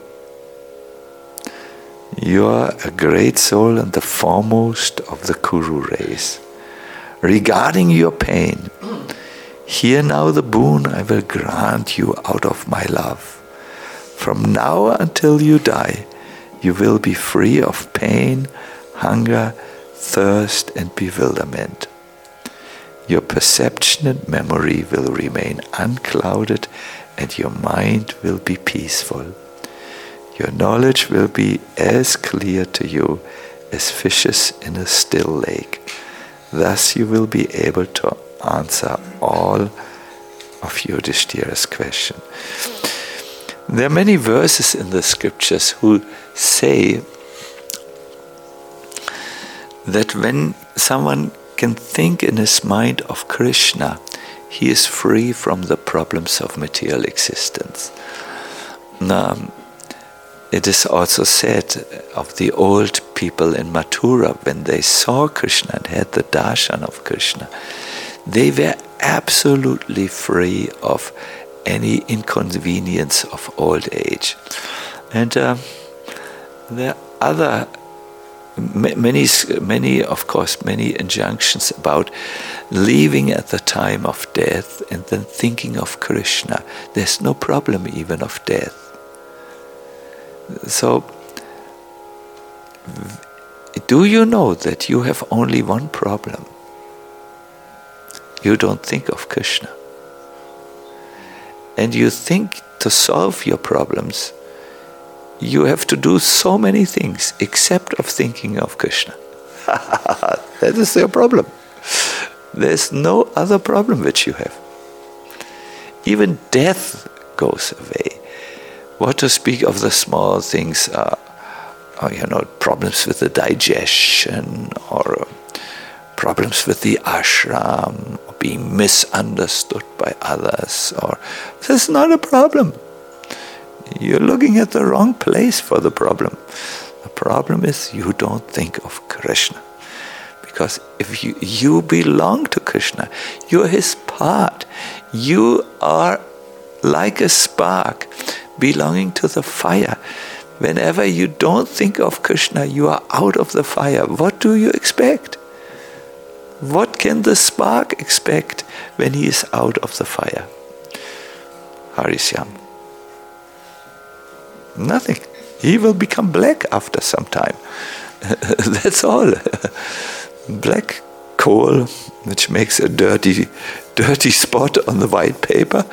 You are a great soul and the foremost of the Kuru race. Regarding your pain, hear now the boon I will grant you out of my love. From now until you die, you will be free of pain, hunger, thirst, and bewilderment. Your perception and memory will remain unclouded, and your mind will be peaceful. Your knowledge will be as clear to you as fishes in a still lake. Thus you will be able to answer all of Yudhishthira's question." There are many verses in the scriptures who say that when someone can think in his mind of Krishna, he is free from the problems of material existence. Now, it is also said of the old people in Mathura, when they saw Krishna and had the darshan of Krishna, they were absolutely free of any inconvenience of old age. And uh, there are other, many, many, of course, many injunctions about leaving at the time of death and then thinking of Krishna. There's no problem even of death. So, do you know that you have only one problem? You don't think of Krishna. And you think to solve your problems, you have to do so many things except of thinking of Krishna. That is your problem. There's no other problem which you have. Even death goes away. What to speak of the small things, uh, uh, you know, problems with the digestion or uh, problems with the ashram, or being misunderstood by others, or this is not a problem. You're looking at the wrong place for the problem. The problem is you don't think of Krishna. Because if you, you belong to Krishna, you're his part. You are like a spark belonging to the fire. Whenever you don't think of Krishna, you are out of the fire. What do you expect? What can the spark expect when he is out of the fire? Harisyam. Nothing. He will become black after some time. That's all. Black coal, which makes a dirty, dirty spot on the white paper.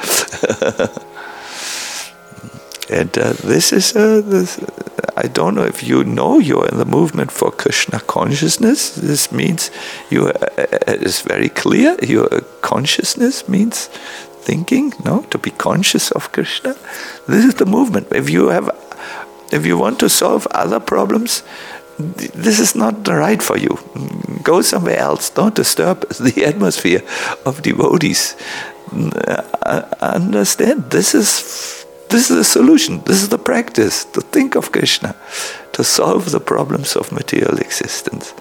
And uh, this is, uh, this, I don't know if you know you're in the movement for Krishna consciousness. This means you, uh, it's very clear, your consciousness means thinking, no, to be conscious of Krishna. This is the movement. If you have, if you want to solve other problems, this is not right for you. Go somewhere else. Don't disturb the atmosphere of devotees. Uh, understand, this is This is the solution, this is the practice, to think of Krishna, to solve the problems of material existence.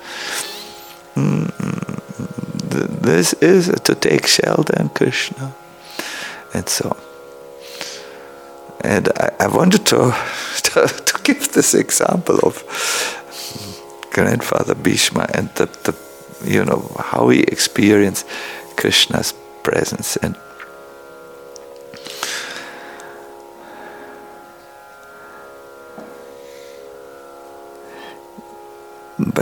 Mm, this is to take shelter in Krishna, and so on. And I, I wanted to, to, to give this example of grandfather Bhishma and the, the, you know, how he experienced Krishna's presence. And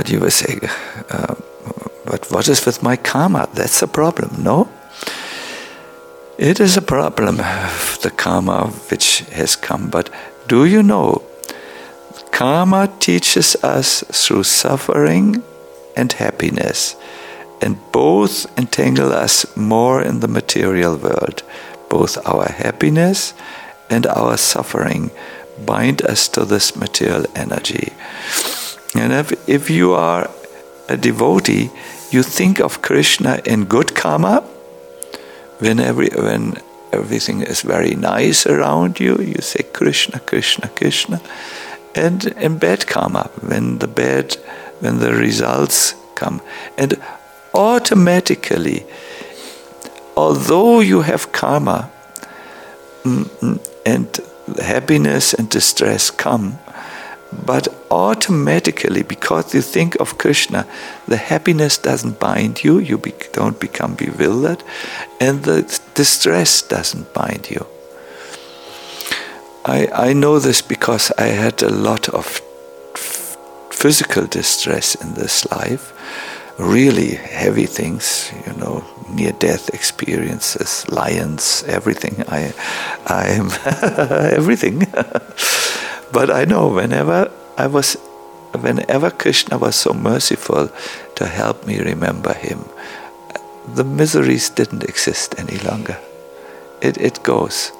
But you will say, uh, but what is with my karma? That's a problem, no? It is a problem, the karma which has come. But do you know, karma teaches us through suffering and happiness, and both entangle us more in the material world. Both our happiness and our suffering bind us to this material energy. And if, if you are a devotee, you think of Krishna in good karma. When every when everything is very nice around you, you say Krishna, Krishna, Krishna. And in bad karma, when the bad, when the results come, and automatically, although you have karma, and happiness and distress come, but automatically, because you think of Krishna, the happiness doesn't bind you, you be, don't become bewildered, and the distress doesn't bind you. I, I know this because I had a lot of f- physical distress in this life, really heavy things, you know, near-death experiences, lions, everything. I, I am everything. But I know whenever I was, whenever Krishna was so merciful to help me remember him, the miseries didn't exist any longer. It it goes.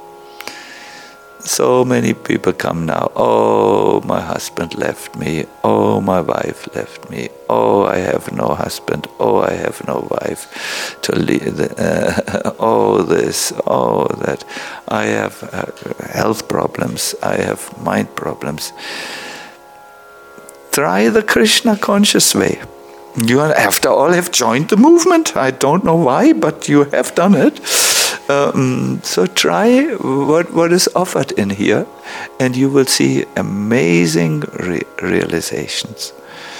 So many people come now, oh, my husband left me, oh, my wife left me, oh, I have no husband, oh, I have no wife to lead, uh, oh, this, oh, that, I have uh, health problems, I have mind problems. Try the Krishna conscious way. You, after all, have joined the movement. I don't know why, but you have done it. Um, so try what, what is offered in here, and you will see amazing re- realizations.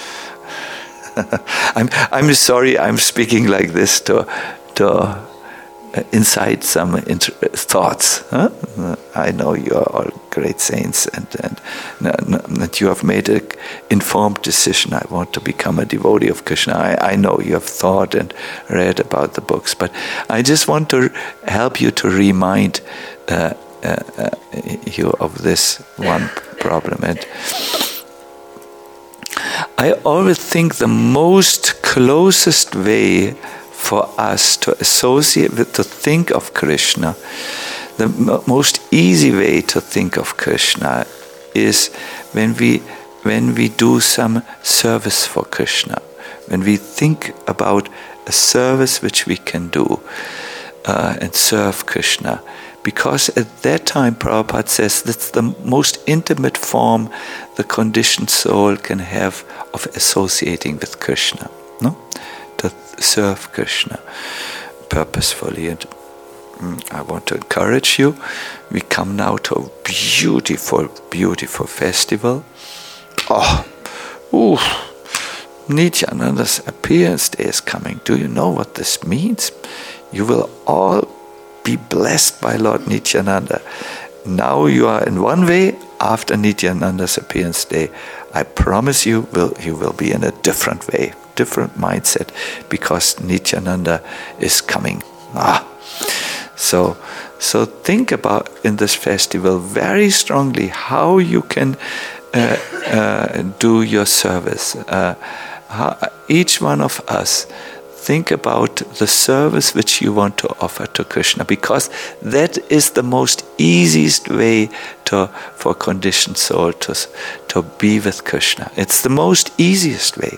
I'm I'm sorry I'm speaking like this to to uh, incite some inter- thoughts. Huh? I know you are all great saints, and and that you have made an informed decision. I want to become a devotee of Krishna. I, I know you have thought and read about the books, but I just want to help you to remind uh, uh, uh, you of this one problem. And I always think the most closest way for us to associate with, to think of Krishna, the m- most easy way to think of Krishna is when we when we do some service for Krishna, when we think about a service which we can do uh, and serve Krishna. Because at that time, Prabhupada says that's the most intimate form the conditioned soul can have of associating with Krishna, no? To serve Krishna purposefully. And mm, I want to encourage you. We come now to a beautiful, beautiful festival. Oh, ooh, Nityananda's appearance day is coming. Do you know what this means? You will all be blessed by Lord Nityananda. Now you are in one way. After Nityananda's appearance day, I promise you, will you will be in a different way, different mindset, because Nityananda is coming. Ah, so so think about in this festival very strongly how you can uh, uh, do your service. Uh, how, each one of us. Think about the service which you want to offer to Krishna, because that is the most easiest way to for conditioned soul to, to be with Krishna. It's the most easiest way.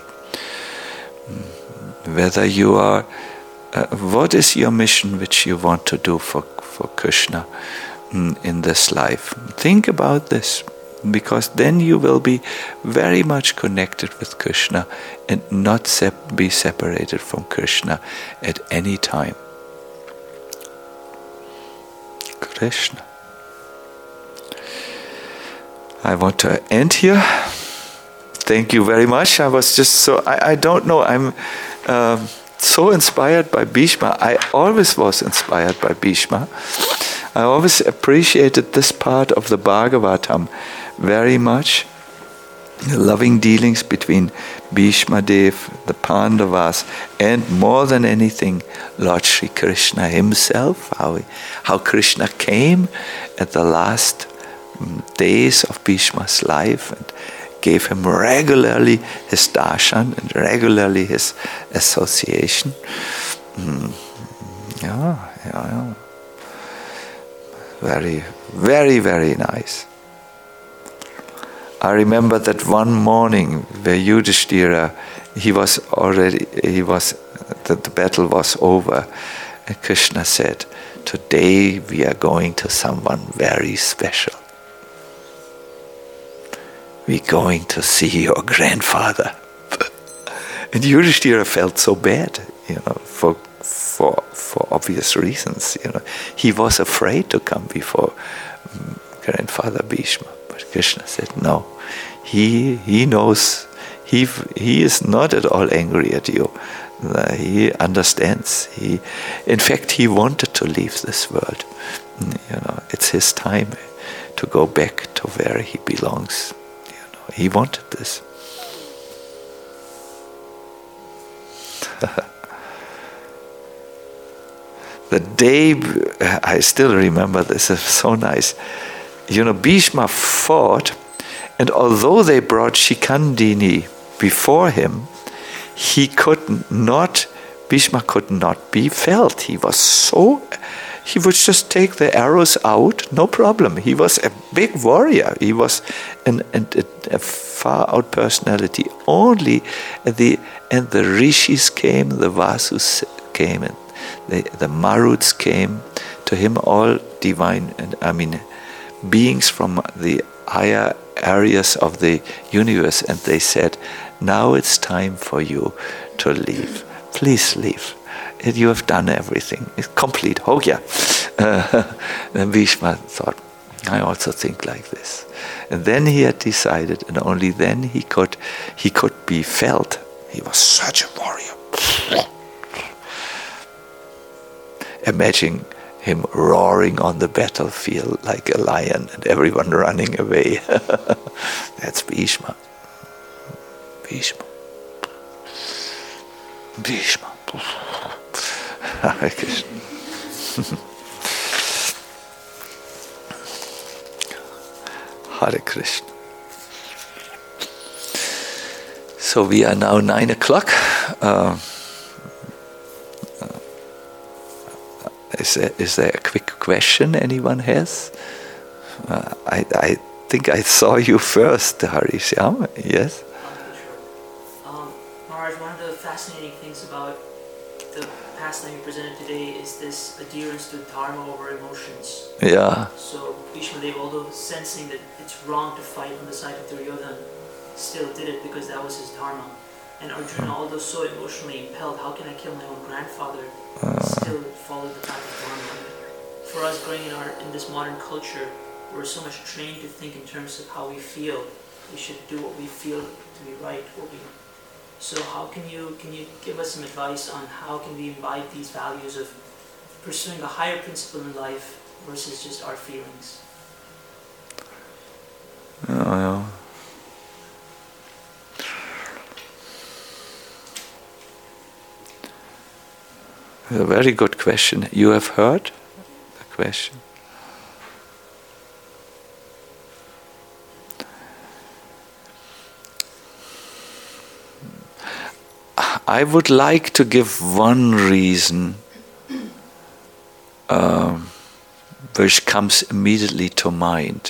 Whether you are, uh, what is your mission which you want to do for, for Krishna mm, in this life? Think about this. Because then you will be very much connected with Krishna and not sep- be separated from Krishna at any time. Krishna. I want to end here. Thank you very much. I was just so, I, I don't know, I'm um, so inspired by Bhishma. I always was inspired by Bhishma. I always appreciated this part of the Bhagavatam very much. the loving dealings between Bhishma Dev, the Pandavas, and more than anything, Lord Sri Krishna himself, how, he, how Krishna came at the last days of Bhishma's life and gave him regularly his darshan and regularly his association. Mm. Yeah, yeah, yeah. Very, very, very nice. I remember that one morning where Yudhishthira, he was already, he was, the, the battle was over, and Krishna said, "Today we are going to someone very special. We're going to see your grandfather." And Yudhishthira felt so bad, you know, for for for obvious reasons. You know, he was afraid to come before um, grandfather Bhishma. But Krishna said, "No, he he knows. He he is not at all angry at you. Uh, he understands. He, in fact, he wanted to leave this world. You know, it's his time to go back to where he belongs. You know, he wanted this." The day, I still remember this, it's so nice. You know, Bhishma fought, and although they brought Shikandini before him, he could not, Bhishma could not be felt. He was so, he would just take the arrows out, no problem. He was a big warrior. He was an, an, a far out personality. Only the, and the rishis came, the Vasus came, and the, the Maruts came to him, all divine, and I mean, beings from the higher areas of the universe, and they said, "Now it's time for you to leave. Please leave. You have done everything. It's complete. Oh yeah." Uh, and Bhishma thought, "I also think like this." And then he had decided, and only then he could he could be felt. He was such a warrior. Imagine him roaring on the battlefield like a lion and everyone running away. That's Bhishma. Bhishma. Bhishma. Hare Krishna. Hare Krishna. So we are now nine o'clock. Uh, Is there, is there a quick question anyone has? Uh, I, I think I saw you first, Harishyam. Yes? Um, Maharaj, one of the fascinating things about the pastime you presented today is this adherence to dharma over emotions. Yeah. So Bhishma Dev, although sensing that it's wrong to fight on the side of Duryodhana, still did it because that was his dharma. And Arjuna, mm. although so emotionally impelled, how can I kill my own grandfather? Uh, still followed the path of dharma. For us, growing in our in this modern culture, we're so much trained to think in terms of how we feel. We should do what we feel to be right. What we, so how can you can you give us some advice on how can we imbibe these values of pursuing a higher principle in life versus just our feelings? Oh, yeah. A very good question. You have heard the question? I would like to give one reason um, which comes immediately to mind.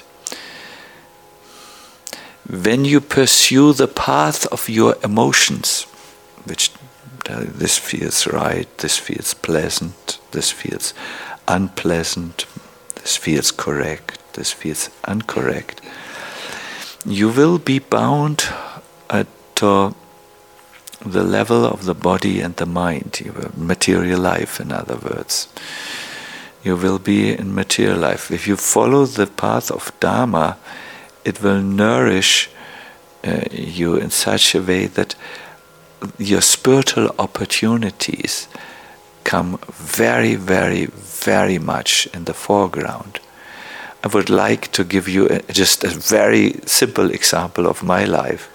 When you pursue the path of your emotions, which this feels right, this feels pleasant, this feels unpleasant, this feels correct, this feels incorrect, you will be bound at uh, the level of the body and the mind, your material life, in other words. You will be in material life. If you follow the path of Dharma, it will nourish uh, you in such a way that your spiritual opportunities come very, very, very much in the foreground. I would like to give you a, just a very simple example of my life.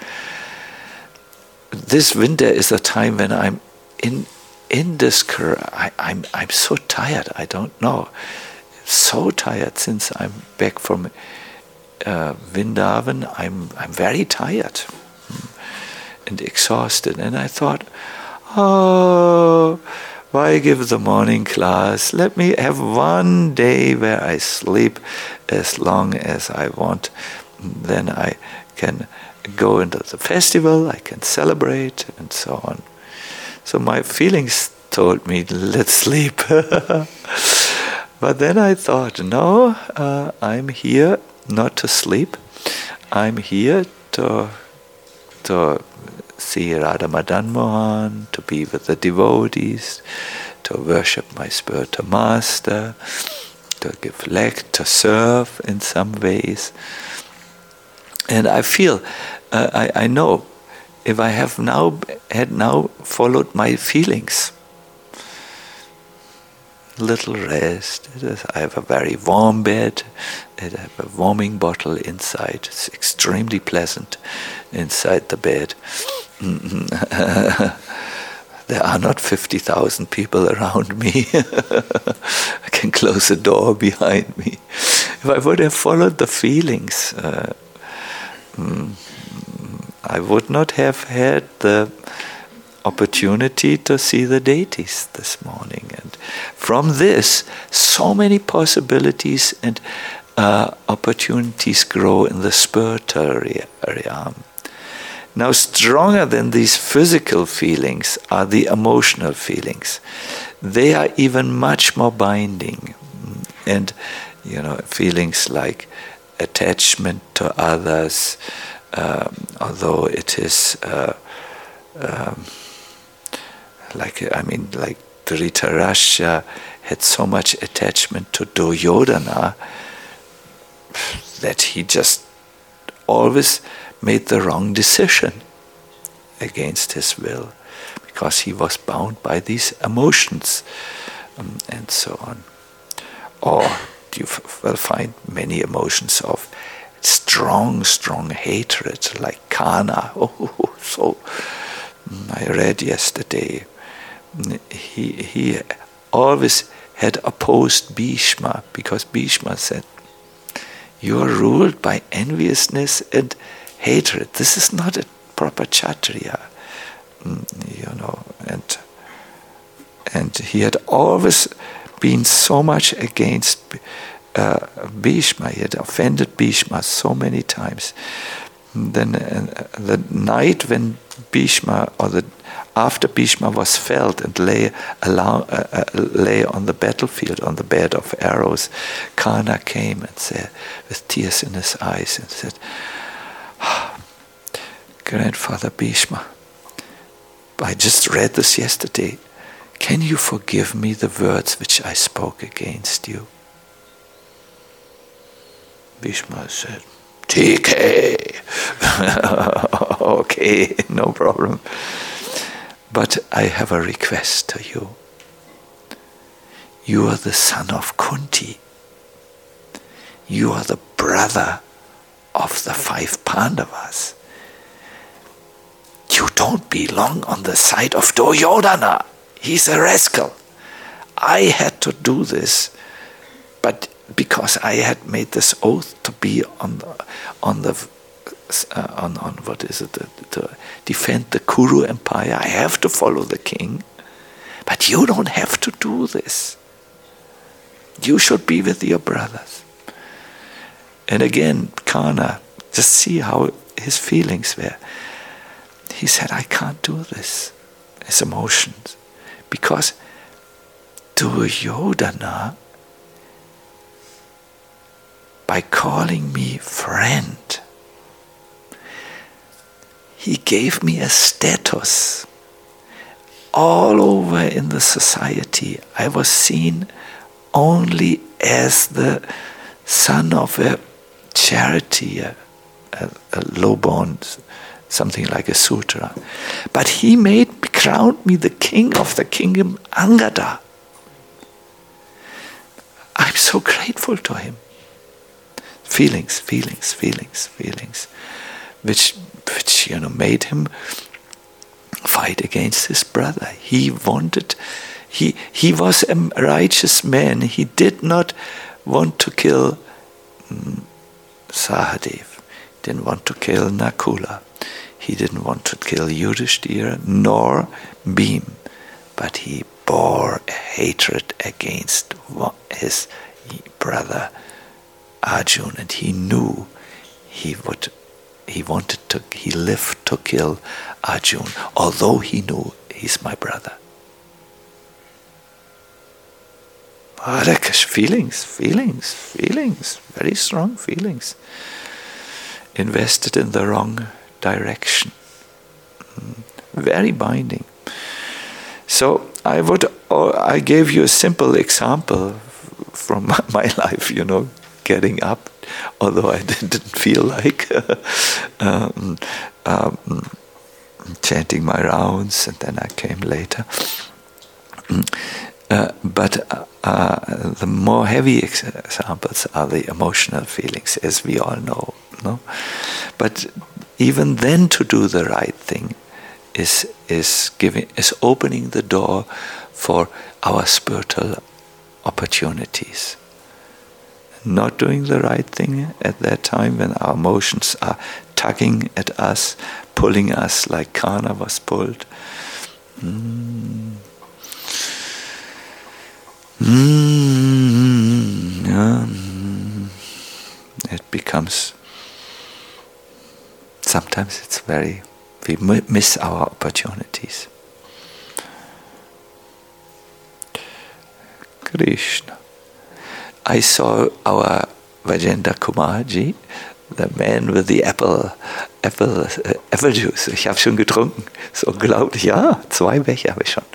This winter is a time when I'm in in this career. I, I'm I'm so tired. I don't know, so tired since I'm back from uh, Vrindavan. I'm I'm very tired and exhausted. And I thought, oh, why give the morning class? Let me have one day where I sleep as long as I want. Then I can go into the festival, I can celebrate, and so on. So my feelings told me, let's sleep. But then I thought, no, uh, I'm here not to sleep. I'm here to to see Radha Madan Mohan, to be with the devotees, to worship my spiritual master, to give lect, to serve in some ways. And I feel, uh, I, I know, if I have now had now followed my feelings, little rest. It is, I have a very warm bed. I have a warming bottle inside. It's extremely pleasant inside the bed. There are not fifty thousand people around me. I can close the door behind me. If I would have followed the feelings, uh, I would not have had the opportunity to see the deities this morning. And from this, so many possibilities and uh, opportunities grow in the spiritual realm. Now, stronger than these physical feelings are the emotional feelings. They are even much more binding. And, you know, feelings like attachment to others, um, although it is uh, um, like, I mean, like Dhritarashtra had so much attachment to Duryodhana that he just always made the wrong decision against his will, because he was bound by these emotions, um, and so on. Or you f- will find many emotions of strong, strong hatred, like Kana. Oh, so I read yesterday, he he always had opposed Bhishma, because Bhishma said, "You are ruled by enviousness and hatred. This is not a proper Kshatriya," you know. And and he had always been so much against uh, Bhishma. He had offended Bhishma so many times. Then uh, the night when Bhishma, or the after Bhishma was felled and lay along, uh, uh, lay on the battlefield on the bed of arrows, Kana came and said, with tears in his eyes, and said, "Grandfather Bhishma, I just read this yesterday. Can you forgive me the words which I spoke against you?" Bhishma said, "T K, okay, no problem. But I have a request to you. You are the son of Kunti. You are the brother of the five Pandavas. You don't belong on the side of Duryodhana. He's a rascal. I had to do this, but because I had made this oath to be on the, on the uh, on on what is it to, to defend the Kuru Empire, I have to follow the king. But you don't have to do this. You should be with your brothers." And again, Kana, just see how his feelings were. He said, "I can't do this." His emotions, because Duryodhana, by calling me friend, he gave me a status all over in the society. I was seen only as the son of a charity, a, a, a low-born, something like a sutra. But he made, crowned me the king of the kingdom Angada. I'm so grateful to him. feelings, feelings, feelings, feelings, which, which you know, made him fight against his brother. He wanted, he he was a righteous man. He did not want to kill um, Sahadev. Didn't want to kill Nakula. He didn't want to kill Yudhishthira nor Bhim, but he bore a hatred against his brother Arjun, and he knew he would, he wanted to, he lived to kill Arjun, although he knew he's my brother. Feelings, feelings, feelings, very strong feelings, invested in the wrong direction, very binding. So I would, I gave you a simple example from my life, you know, getting up, although I didn't feel like um, um, chanting my rounds, and then I came later. Uh, but uh, uh, the more heavy examples are the emotional feelings, as we all know. No, but even then, to do the right thing is is giving is opening the door for our spiritual opportunities. Not doing the right thing at that time, when our emotions are tugging at us, pulling us like Karna was pulled. Mm. Mm. Yeah. It becomes, sometimes it's very, we miss our opportunities. Krishna. I saw our Vajendra Kumarji, the man with the apple, apple, uh, apple juice. Ich habe schon getrunken. Ist unglaublich. Ja, zwei Becher habe ich schon.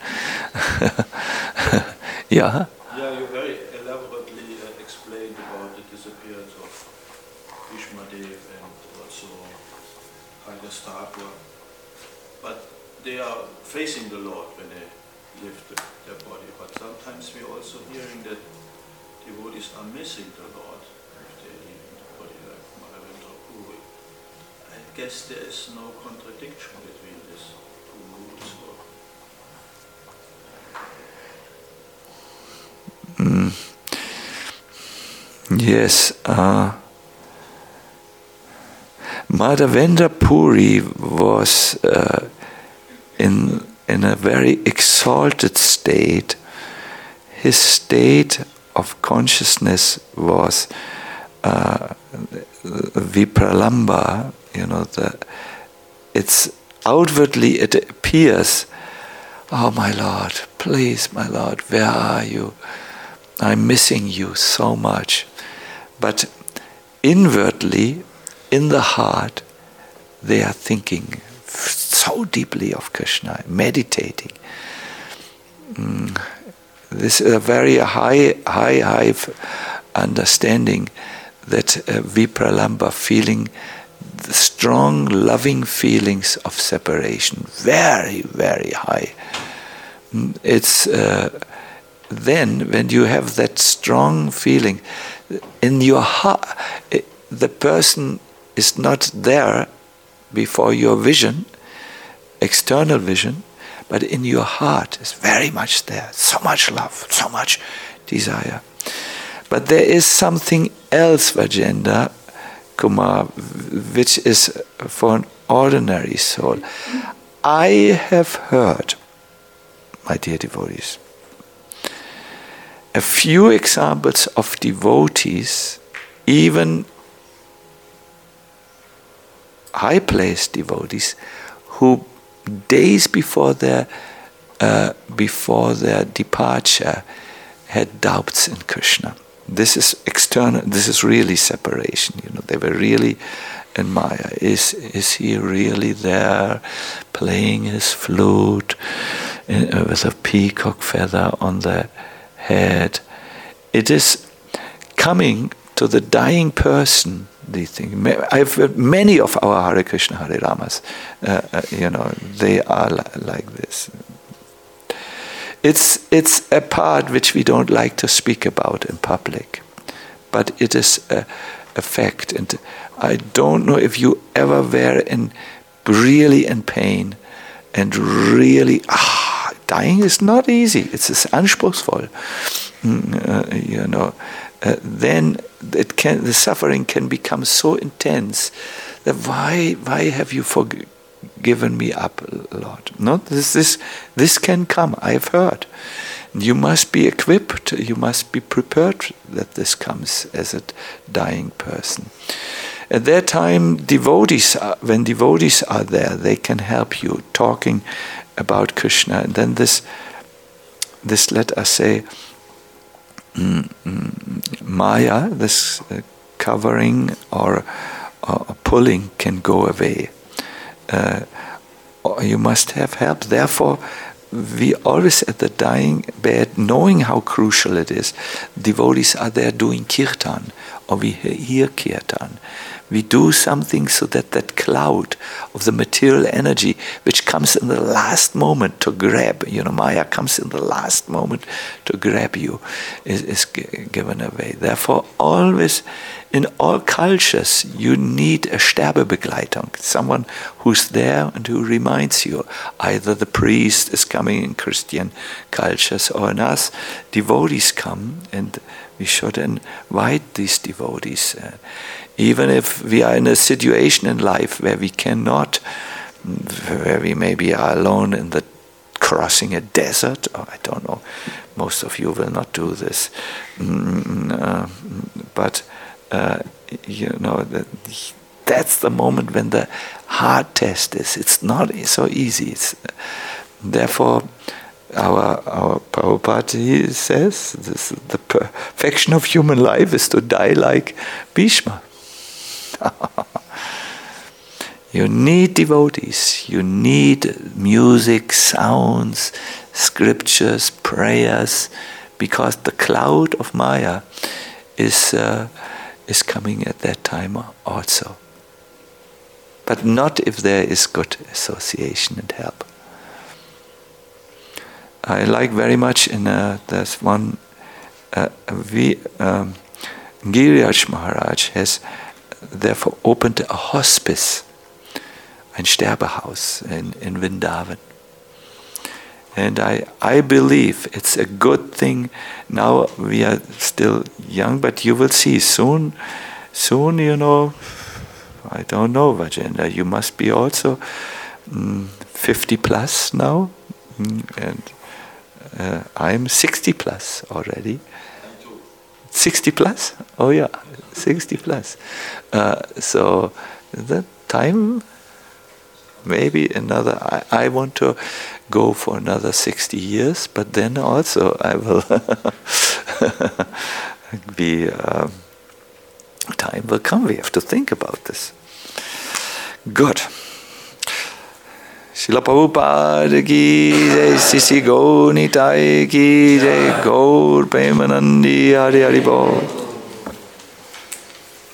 Ja. Yeah, you very elaborately uh, explained about the disappearance of Bhishmadev and also Hagastapur. But they are facing the Lord when they lift the, their body. But sometimes we are also hearing that devotees are missing the Lord if they leave the body, like Madhavendra Puri. I guess there is no contradiction between these two rules. Mm. Yes. Uh, Madhavendra Puri was uh, in in a very exalted state. His state of consciousness was uh, vipralamba, you know, the, it's outwardly it appears, oh my Lord, please my Lord, where are you? I'm missing you so much. But inwardly, in the heart, they are thinking so deeply of Krishna, meditating. Mm. This is a very high, high, high understanding that uh, vipralamba, feeling the strong, loving feelings of separation, very, very high. It's uh, then when you have that strong feeling in your heart, the person is not there before your vision, external vision, but in your heart is very much there. So much love, so much desire. But there is something else, Vajendra Kumar, which is for an ordinary soul. I have heard, my dear devotees, a few examples of devotees, even high-placed devotees, who days before their uh, before their departure had doubts in Krishna. This is external. This is really separation. You know, they were really in Maya. Is is he really there, playing his flute in, uh, with a peacock feather on the head? It is coming to the dying person. These things. I've heard many of our Hare Krishna, Hare Ramas. Uh, uh, you know, they are li- like this. It's it's a part which we don't like to speak about in public, but it is a, effect. And I don't know if you ever were in really in pain and really, ah, dying is not easy. It's, it's anspruchsvoll. Mm, uh, you know, uh, then it can, the suffering can become so intense that why, why have you forgiven me up, Lord? No, this, this, this can come. I have heard. You must be equipped. You must be prepared that this comes as a dying person. At that time, devotees, are, when devotees are there, they can help you talking about Krishna. And then this, this let us say, mm, mm, Maya, this uh, covering or, or pulling can go away. Uh, or you must have help. Therefore, we always at the dying bed, knowing how crucial it is, devotees are there doing kirtan, or we hear kirtan. We do something so that that cloud of the material energy, which comes in the last moment to grab, you know, Maya comes in the last moment to grab you, is, is g- given away. Therefore, always, in all cultures, you need a Sterbebegleitung, someone who's there and who reminds you. Either the priest is coming in Christian cultures, or in us, devotees come, and we should invite these devotees. Uh, even if we are in a situation in life where we cannot, where we maybe are alone in the crossing a desert, or I don't know, most of you will not do this, mm, uh, but uh, you know, that, that's the moment when the hard test is. It's not so easy. It's, therefore, Our our Prabhupada says this, the perfection of human life is to die like Bhishma. You need devotees. You need music, sounds, scriptures, prayers, because the cloud of Maya is uh, is coming at that time also. But not if there is good association and help. I like very much in uh, there's one uh, we um, Giriraj Maharaj has therefore opened a hospice, ein Sterbehaus in, in Vrindavan. And I, I believe it's a good thing. Now we are still young, but you will see soon, soon, you know, I don't know, Vajendra, you must be also mm, fifty plus now. Mm, and uh, I'm sixty plus already. sixty plus? Oh yeah, sixty plus. Uh, so the time, maybe another, I, I want to go for another sixty years, but then also I will be, um, time will come, we have to think about this. Good. Srila Prabhupada ki jai, Sisi Gaur Nitai ki jai, Gaur Premanandi Hari Hari Bol.